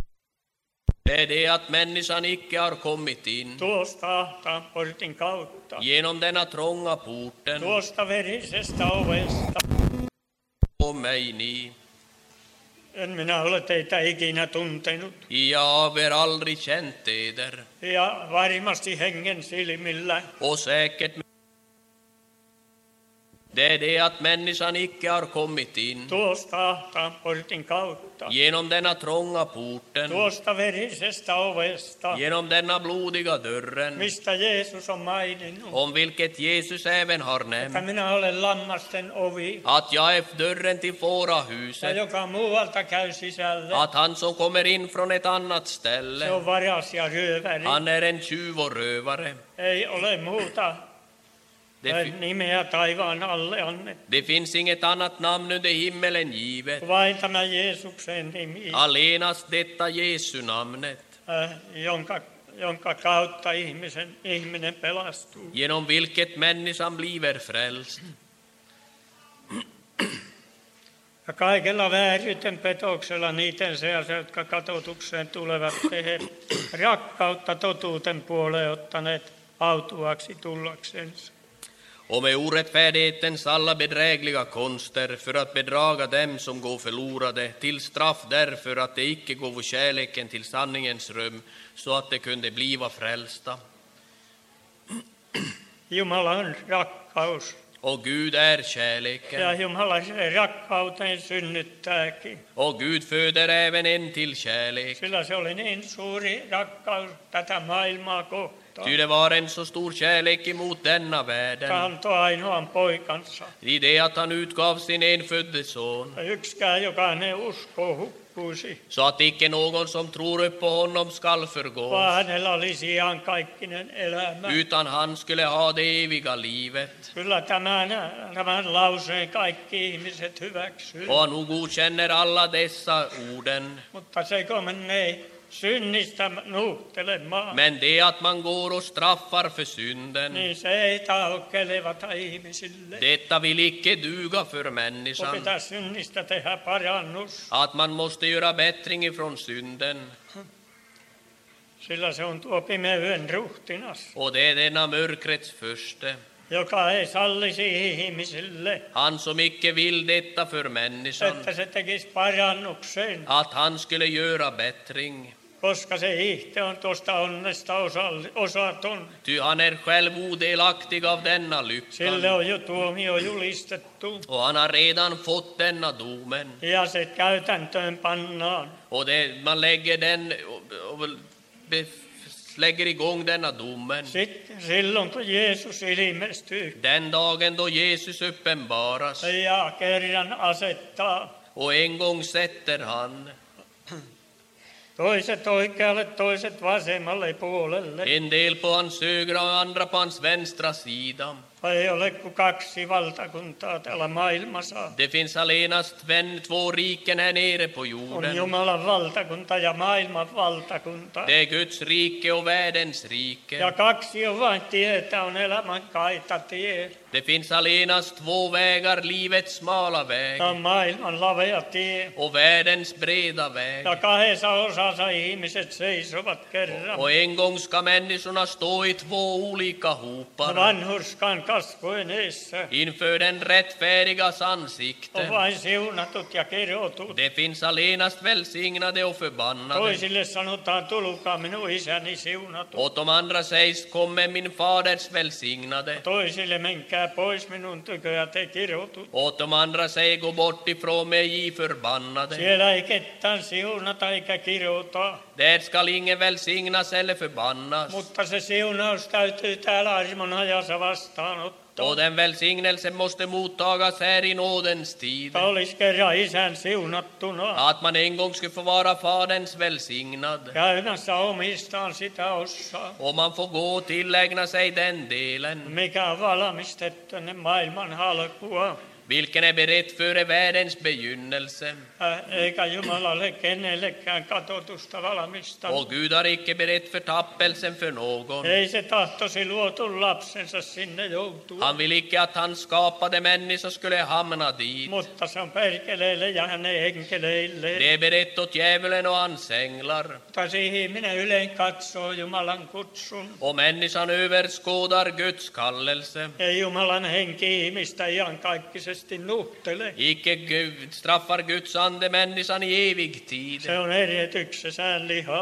är det att människan icke har kommit in tuosta ahtaan portin kautta, genom denna trånga porten. tuosta verisestä ovesta. På mig ni. En minä ole teitä ikinä tuntenut. Jag har er aldrig känt eder. Ja varmasti hengen silmillä Och säkert det är är det att människan icke har kommit in tuosta ahtaan portin kautta, genom denna trånga porten, tuosta verisestä ovesta, genom denna blodiga dörren, mistä Jeesus on maininnut, om vilket Jesus även har että nämnt, minä olen lammasten ovi, att jag är dörren till ja fårahuset, joka muualta käy sisälle, att han som kommer in från ett annat se ställe, on varas ja ryöväri. han är en tjuv och rövare. Ei ole muuta Det, fi- nimeä taivaan alle annettu, det finns inget annat namn under himmelen givet, vain tämä Jeesuksen nimi, allenast detta Jesu namnet, äh, jonka, jonka kautta ihmisen, ihminen pelastuu. genom vilket människan bliver frälst. Ja kaikella vääryyten petoksella niiden seassa, jotka katotukseen tulevat, he rakkautta totuuden puoleen ottaneet autuaksi tullaksensa. Och med orättfärdighetens alla bedrägliga konster för att bedraga dem som går förlorade, till straff därför att de icke gåvo kärleken till sanningens rum, så att de kunde bliva frälsta. Jumala on rakkaus, Och Gud är ja kärleken, Jumala se rakkauteen synnyttääkin, och Gud föder även en till kärlek. sillä se oli niin suuri rakkaus tätä maailmaa kohtaan. Ty det var en så stor kärlek emot denna Hän världen, antoi ainoan poikansa. i det att han utgav sin enfödde son, Ja yksikään, joka hänen uskoo, hukkuisi, så att icke någon som tror upp på honom skall förgås, vaan hänellä olisi iankaikkinen elämä. utan han skulle ha det eviga livet. Kyllä tämän, tämän lauseen kaikki ihmiset hyväksyy, Och han nog godkänner alla dessa orden. mutta se kun menee synnistä nuhtelemaan, Men det att man går och straffar för synden, niin se ei taho kelevata ihmisille. detta vill icke duga för Kun människan. pitää synnistä tehdä parannus, Att man måste göra bättring ifrån synden. sillä se on tuo pimeyden ruhtinas, Och det är denna mörkrets furste. joka ei sallisi ihmisille, Han som icke vill detta för människan. että se tekisi parannuksen, Att han skulle göra bättring. koska se itse on tuosta onnesta osalli- osaton. Ty han är själv odelaktig av denna Sille lyckan. on jo tuomio julistettu, Och han har redan fått denna domen. ja se käytäntöön pannaan. Och det, man lägger den och, och be- lägger igång denna domen. Sitten silloin, kun Jeesus ilmestyy Den dagen då Jesus uppenbaras, ja kerran asettaa och en gång sätter han toiset oikealle, toiset vasemmalle puolelle. en del på hans högra och andra på hans vänstra sida. Ei ole kuin kaksi valtakuntaa täällä maailmassa. Det finns allenast vän, två riken här nere på On jorden. Jumalan valtakunta ja maailman valtakunta. Det är Guds rike och världens Ja rike. kaksi on vain tietä, on elämän kaita tie. Det finns allenast två vägar, livets smala väg Ja maailman lavea tie. och världens breda väg. Ja kahdessa osassa ihmiset seisovat kerran. Och en gång ska människorna stå i två olika hopar Vanhurskan kasvojen eessä inför den rättfärdigas on ansikte. vain siunatut ja kirotut. Det finns allenast välsignade och förbannade. Toisille sanotaan, tulkaa minun isäni siunatut. Åt de andra sägs, kom med min faders välsignade. Toisille, menkää pois minun tyköä te kirotut. Åt de andra säger, gå bort ifrån mig, i förbannade. Siellä ei ketään siunata eikä kirota, Där skall ingen välsignas eller förbannas. mutta se siunaus täytyy täällä armon ajassa vastaanottaa. Och den välsignelsen måste mottagas här i nådens tid. Että olisi kerran isän siunattuna Att man en gång skulle få vara faderns välsignad. käymässä omistaan sitä osaa, Och man får gå och tillägna sig den delen, mikä on valmistettu ennen maailman alkua. vilken är berett före världens begynnelse. Äh, Eikä Jumalalle kenellekään katotusta valmistanut. Och Gud har icke berett förtappelsen för någon. Ei se tahtoisi luotu lapsensa sinne joutua, Han vill icke att han skapade människor skulle hamna dit. mutta se on perkeleille ja hänen enkeleille. Det är berett åt djävulen och hans änglar. Mutta se ihminen yleen katsoo Jumalan kutsun. Och människan överskådar Guds kallelse. Ei Jumalan henki ihmistä iankaikkisesti nuhtele. Icke Gud straffar Guds ande människan i evig tid. Se on erehdyksessään lihaa.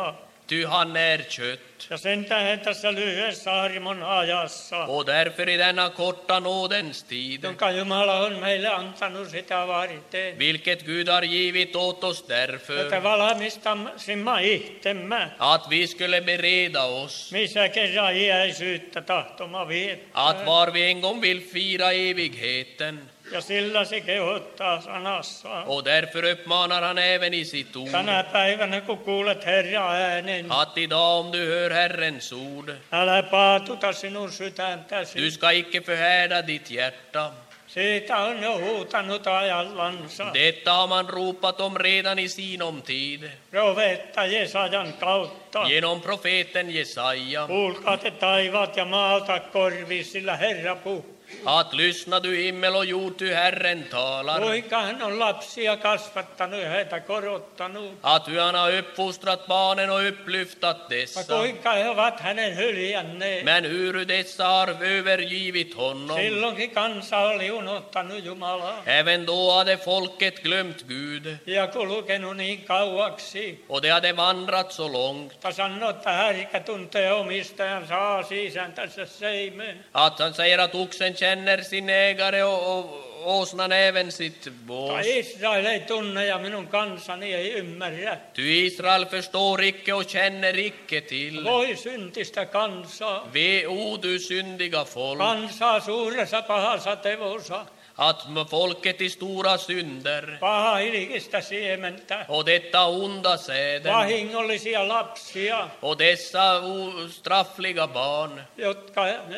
ty han är kött. Ja sen tähden tässä lyhyessä armon ajassa, Och därför i denna korta nådens tid, jonka Jumala on meille antanut sitä varten, vilket Gud har givit åt oss että därför, valmistamme itsemme, att vi skulle bereda oss, missä kerran iäisyyttä tahtoma viettää. att var vi en gång vill fira evigheten. Ja sillä se kehottaa sanassaan. Och därför uppmanar han även i sitt ord, Tänä päivänä, kun kuulet Herran äänen, att idag om du hör Herrens ord, älä paatuta sinun du sydäntäsi. ska icke förhärda ditt hjärta. Siitä on jo huutanut ajallansa. Detta har man ropat om redan i sinom tid, Profeetta Jesajan kautta. genom profeten Jesaja. Kuulkaa te taivaat ja maalta korvi, sillä Herra puhuu. Att lyssna du himmel och jord, ty Herren talar. Kuinka hän on lapsia kasvattanut ja heitä korottanut. Att hur han har uppfostrat barnen och upplyftat Ja dessa. kuinka he ovat hänen hyljänneet. Men hur dessa har övergivit honom. Silloinkin kansa oli unohtanut Jumalaa. Även då hade folket glömt Gud. Ja kulkenut niin kauaksi. Och de hade vandrat så långt Mutta sanoo, että härkä tuntee omistajansa aasiisäntänsä seimeen. att han säger att oxen känner sin ägare och, och åsnan även sitt bås. Tai Israel ei tunne ja minun kansani ei ymmärrä. Ty Israel förstår icke och känner icke till. Voi syntistä kansaa. Ve, o du syndiga folk, Kansaa suuressa pahassa tevossa. att folket i stora synder Paha ilkistä siementä. och detta onda säden Vahingollisia lapsia, och dessa ostraffliga barn, jotka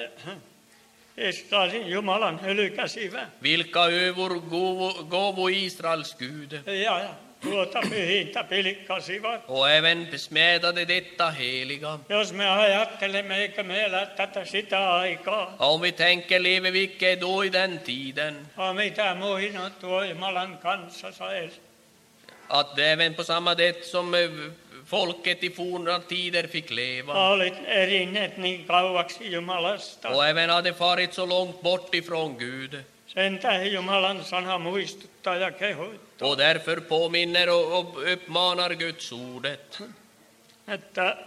Israelin Jumalan hylkäsivät. vilka övergåvo Israels Gud Ja tuota pyhintä pilkkasivat. och även besmädade detta heliga. Jos me ajattelemme, eikö me elä tätä sitä aikaa, Om vi tänker, lever vi icke då i den tiden, vaan mitä muina tuo Jumalan kanssa elää. att även på samma sätt som eh, folket i forna tider fick leva Olit erinneet niin kauaksi Jumalasta. och även hade farit så långt bort ifrån Gud. Sen tähden Jumalan sana muistuttaa ja kehoittaa, Och därför påminner och, och uppmanar Guds ordet. että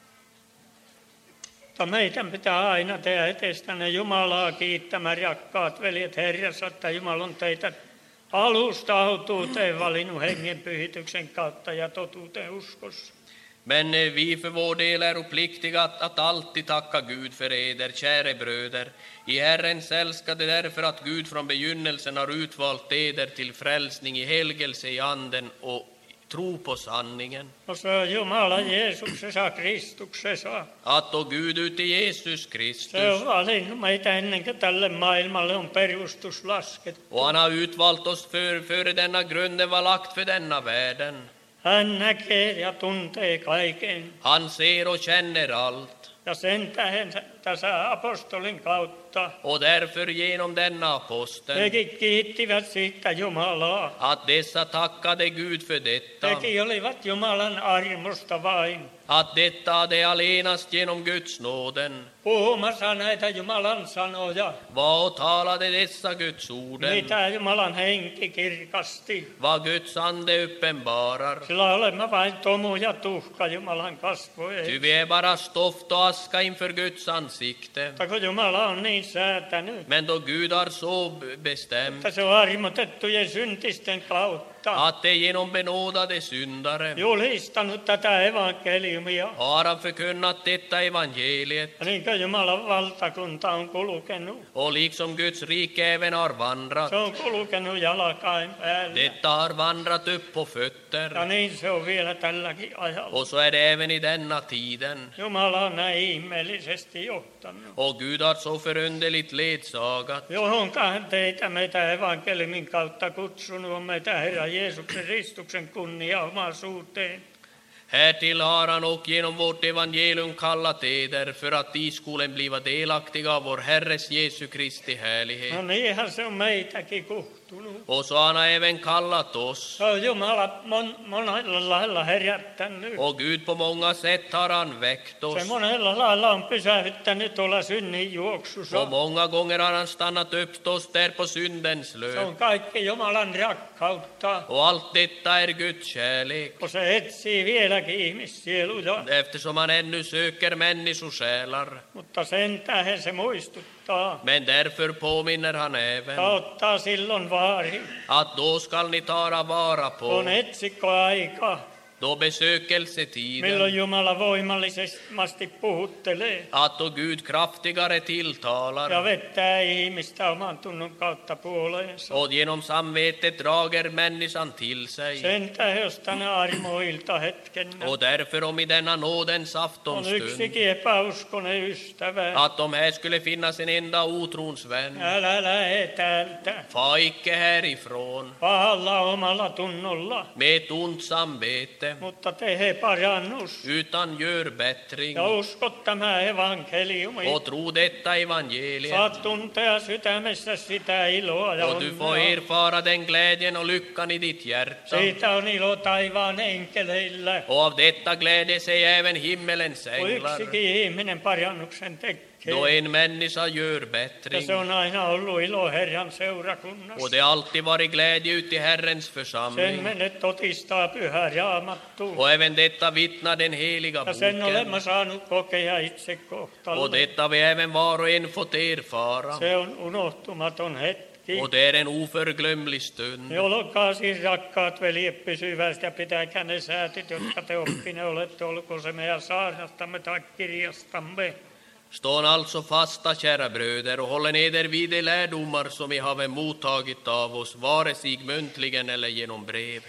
mutta meidän pitää aina tehdä etestänne Jumalaa kiittämään, rakkaat veljet Herrassa, että Jumala on teitä alusta autuuteen valinnut hengen pyhityksen kautta ja totuuteen uskossa. Men eh, vi för vår del är pliktiga att, att alltid tacka Gud för eder, käre bröder, i Herrens älskade, därför att Gud från begynnelsen har utvalt eder till frälsning i helgelse i anden och tro på sanningen. No se on Jumala Jeesuksessa, Kristuksessa. Att då Gud ut i Jesus Se Kristus, on valinnut meitä ennen kuin tälle maailmalle on perustus laskettu. och han har utvalt oss för, före denna grunden var lagt för denna världen. Hän näkee ja tuntee kaiken. Han ser och känner allt. Ja sen tähden tässä apostolin kautta Och därför genom denna apostel, hekin kiittivät siitä Jumalaa. att dessa tackade Gud för detta, Hekin olivat Jumalan armosta vain. att detta hade allenast genom Guds nåden, Puhumassa näitä Jumalan sanoja, var och talade dessa Guds orden, mitä Jumalan henki kirkasti. vad Guds ande uppenbarar. Sillä olemme vain tomu ja tuhka Jumalan kasvoja. Ty vi är bara stoft och aska inför Guds ansikte. Mutta kun Jumala on niin säätänyt, Men då Gud har så bestämt että se on armotettujen syntisten kautta att det genom benådade syndare julistanut tätä evankeliumia. har han förkunnat detta evangeliet, Ja niin kuin Jumalan valtakunta on kulkenut, och liksom Guds rike även har vandrat. se on kulkenut jalkain päällä. Detta har vandrat upp på Ja fötter, niin se on vielä tälläkin ajalla. och så är det även i denna tiden. Jumala on näin ihmeellisesti johtanut. Och Gud har så förunderligt ledsagat, Johonka hän teitä meitä evankeliumin kautta kutsunut, on meitä Herra Jeesuksen Kristuksen kunnia omaisuuteen. härtill har han och genom vårt evangelium kallat eder för att i skolen bliva delaktiga av vår Herres Jesu Kristi härlighet. No niinhän se on meitäkin kutsunut. Och så har han även kallat oss, Se on Jumala mon, monella lailla herättänyt. och Gud på många sätt har han väckt Se oss. monella lailla on pysäyttänyt tuolla synnin juoksussa. Och många gånger har han stannat upp oss där på syndens Se löp. on kaikki Jumalan rakkautta. Och allt detta är Guds kärlek. Och se etsii vielä vieläkin ihmissieluja, eftersom han ännu söker människosjälar. mutta sen tähden se muistuttaa, Men därför påminner han även että ottaa silloin vaari, att då skall ni ta vara på, on etsikkoaika, då besökelsetiden, milloin Jumala voimallisesti puhuttelee att då Gud kraftigare ja tilltalar vettää ihmistä oman tunnon kautta puoleensa. och genom samvetet drager människan till sig. Sen tähden, jos tänä armoilta hetkenä Och därför om i denna nådens on aftonstund yksikin epäuskonen ystävä, att om här skulle finnas en enda otrons vän, älä lähe täältä far icke härifrån pahalla omalla tunnolla, med ett ont samvete, mutta tehe parannus utan gör bättring ja usko tämä evankeliumi. och tro detta evangeliet. Saat tuntea sydämessä sitä iloa ja Och du får onnea. erfara den glädjen och lyckan i ditt hjärta. Siitä on ilo taivaan enkeleillä. Och av detta gläder sig även himmelens Kun änglar. yksikin ihminen parannuksen tekee. Då en människa gör Ja bättring. se on aina ollut ilo Herran seurakunnassa. Och det har alltid varit glädje ute i Herrens Sen församling. menet totistaa pyhä raamattu. Och även detta vittnar den heliga Ja sen olen boken. mä saanut kokea itse Och kohtalle. detta har vi även var och en fått erfara. Se on unohtumaton hetki. Och det är en oförglömlig stund. Ne olkaa siis rakkaat veljet pysyvästi ja pitäkää ne säätit, jotka te oppine olette, olkoon se meidän saarnastamme tai kirjastamme. Stå alltså fasta, kära bröder, och håller eder vid de lärdomar som vi har mottagit av oss, vare sig muntligen eller genom brev.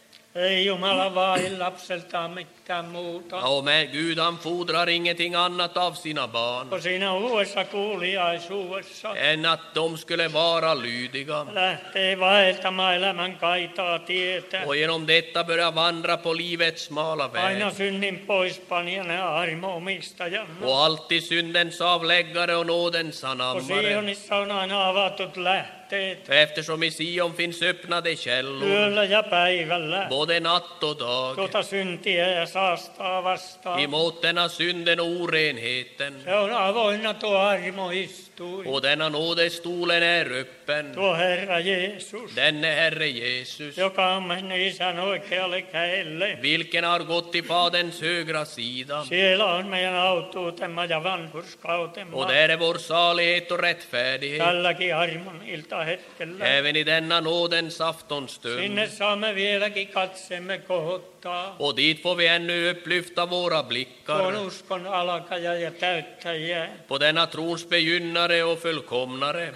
Ei Jumala vaadi lapseltaan mitään muuta. Ja, men Gud han fordrar ingenting annat av sina barn Kun siinä uudessa kuuliaisuudessa än att de skulle vara lydiga lähtee vaeltamaan elämän kaitaa tietä. och genom detta börja vandra på livets smala Aina väg. synnin poispanijana ja armo omistajana. Och alltid syndens avläggare och nådens Kun anammare. Sionissa on aina avatut lähteet, Eftersom i Sion finns öppnade källor, yöllä ja päivällä, både natt och dag, tuota syntiä ja saastaa vastaan. emot denna synden och orenheten. Se on avoinna tuo armoistuin, Och denna nådestolen är öppen. tuo Herra Jeesus, Denne Herre Jesus, joka on mennyt Isän oikealle käelle. vilken har gått till Faderns högra sida. Siellä on meidän autuutemme ja Och vanhurskautemme. där är vår salighet och rättfärdighet. Tälläkin armon iltahetkellä. Även i denna nådens aftonstund. Sinne saamme vieläkin katsemme kohottaa. Och dit får vi ännu upplyfta våra Tuon blickar. uskon alkaja ja täyttäjiä. På denna trons begynnare och fullkomnare.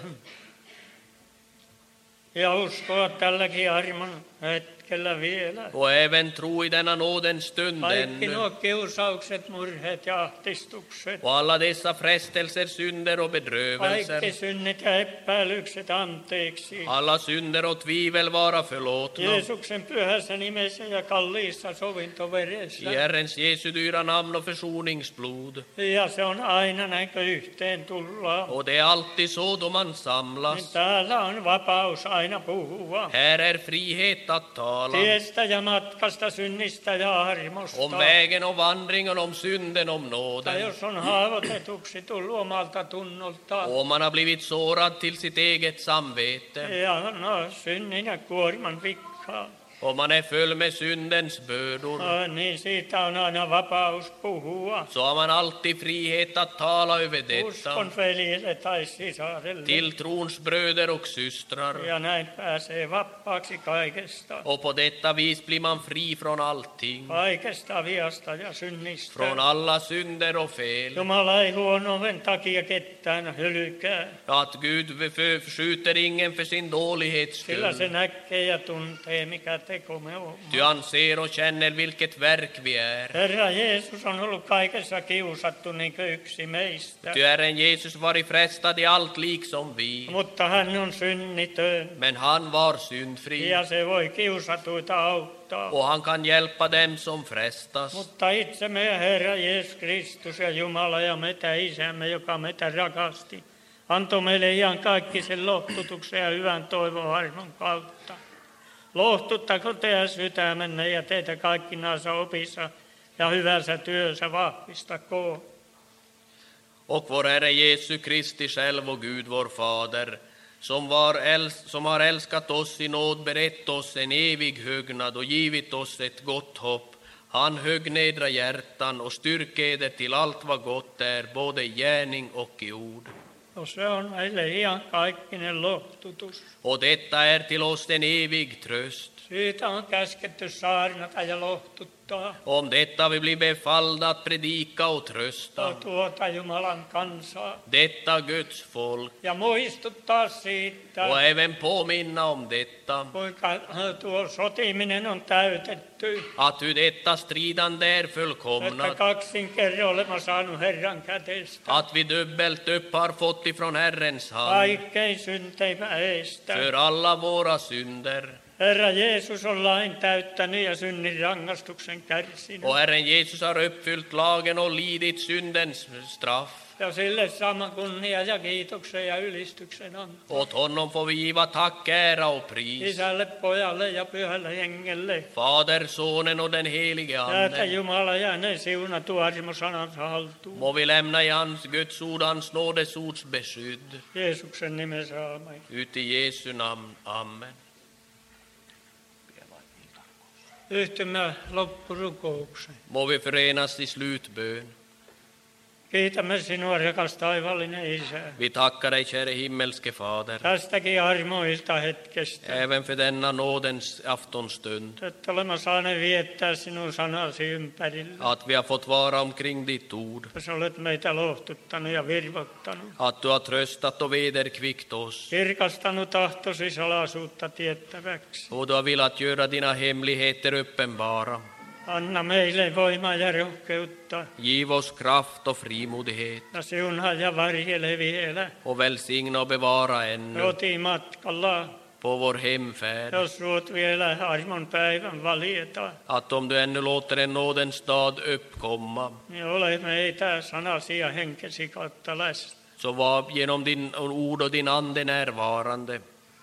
Ja uskoa tälläkin armon hetkellä vielä. Och även tro i denna nådens stund Kaikki ännu. nuo kiusaukset, murheet ja ahdistukset. Och alla dessa frestelser, synder och Kaikki bedrövelser. synnit ja epäilykset anteeksi. Alla synder och tvivel vara förlåtna. Jeesuksen pyhässä nimessä ja kalliissa I sovintoveressä. Herrens Jesu dyra namn och försoningsblod. Ja se on aina näin, kun yhteen tullaan. Och det är alltid så då man Niin samlas. täällä on vapaus aina puhua. Här är frihet att tala. Tiestä ja matkasta, synnistä ja armosta. Om vägen och vandringen, om synden, om Tai nåden. jos on haavoitetuksi tullut omalta tunnolta. Och om man har blivit sårad till sitt eget samvete. Ja no, synnin ja kuorman vikkaa. Och man är full med syndens bördor. No, niin siitä on aina vapaus puhua. Så har man alltid frihet att tala över detta. Uskon veljelle tai sisarelle. Till trons bröder och systrar. Ja näin pääsee vapaaksi kaikesta. Och på detta vis blir man fri från allting. Kaikesta viasta ja synnistä. Från alla synder och fel. Jumala ei huonouden takia ketään hylkää. Att Gud förskjuter ingen för sin dålighets Sillä se skull. näkee ja tuntee, mikä tekomme on. Ty han ser och känner vilket verk vi är. Herra Jeesus on ollut kaikessa kiusattu niin kuin yksi meistä. Ty Herren Jesus varit frestad i allt liksom vi. Mutta hän on synnitön. Men han var syndfri. Ja se voi kiusatuita auttaa. Och han kan hjälpa dem som frestas. Mutta itse meidän Herra Jeesus Kristus ja Jumala ja meitä Isämme, joka meitä rakasti, antoi meille ihan kaikki sen lohtutuksen ja hyvän toivon armon kautta. Lohtuttako teidän sydämenne ja teitä kaikkinaansa opissa ja hyvässä työssä vahvistakoon. Och vår Herre Jesu Kristi själv och Gud vår Fader, som, var äls- som har älskat oss i nåd, berett oss en evig högnad och givit oss ett gott hopp. Han högnedrar hjärtan och styrkeder till allt vad gott är, både i gärning och i ord. Och se on meille iankaikkinen lohtutus. Och detta är till oss en evig tröst. Siitä on käsketty saarnata ja lohtuttaa. Om detta vi blir befallda att predika och trösta. Ja tuota Jumalan kansaa. Detta Guds folk. Ja muistuttaa siitä, Och även påminna om detta. kuinka tuo sotiminen on täytetty. Att hur detta stridande är Että fullkomnat. kaksin kerran olemme saanut Herran kätestä. Att vi dubbelt upp har fått ifrån Herrens hand. Kaikkein synteimä eestä. För alla våra synder. Herra Jeesus on lain täyttänyt ja synnin rangaistuksen kärsinyt. Och Herren Jesus har uppfyllt lagen och lidit syndens straff. Ja sille sama kunnia ja kiitoksen ja ylistyksen antaa. Åt honom får vi giva tack, ära och pris. Isälle, pojalle ja pyhälle hengelle. Fader, Sonen och den helige Ja että Ande. Jumala ja hänen siunatu armosanansa haltuun. Må vi lämna i hans Guds ord, hans nådesords beskydd. Jeesuksen nimessä aamen. Ut i Jesu namn. Amen. Yhtymä loppurukoukseen. Må vi förenas i slutbön. Kiitämme sinua, rakas taivallinen Isä. Vi tackar dig, käre himmelske Fader, Tästäkin armoista hetkestä. även för denna nådens aftonstund. Että olemme saaneet viettää sinun sanasi ympärillä. Att vi har fått vara omkring ditt ord. Sä olet meitä lohtuttanut ja virvottanut. Att du har tröstat och vederkvickt oss. Kirkastanut tahtosi salaisuutta tiettäväksi. Och du har velat göra dina hemligheter uppenbara. Anna meille voimaa ja rohkeutta. Giv oss kraft och frimodighet. Ja siunaa ja varjele vielä. Och välsigna och bevara ännu Kotimatkalla, på vår hemfärd. jos suot vielä armon päivän valjeta, Att om du ännu låter en nådens dag uppkomma, niin ole meitä sanasi ja henkesi kautta läsnä. så var genom din ord och din ande närvarande.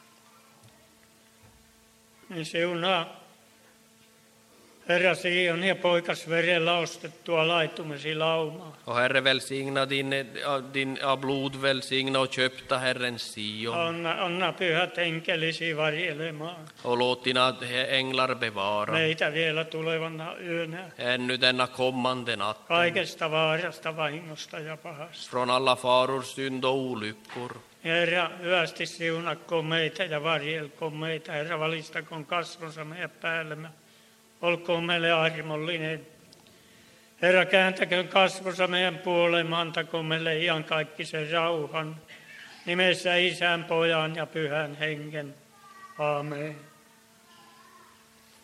Niin siunaa Herra Sion ja poikas verellä ostettua laitumesi laumaa. Och Herre, välsigna din, din av blod välsigna och köpta Herrens Sion. Anna, anna pyhät enkelisi varjelemaan Och låt dina änglar bevara meitä vielä tulevana yönä. ännu denna kommande natt. Kaikesta vaarasta, vahingosta ja pahasta. Från alla faror, synd och olyckor. Herra, hyvästi siunakkoon meitä ja varjelkoon meitä. Herra, valistakoon kasvonsa meidän päällemme. Olkoon meille armollinen. Herra, kääntäköön kasvonsa meidän puolemme. Antakoon meille iankaikkisen rauhan. Nimessä Isän, Pojan ja Pyhän Hengen. Aamen.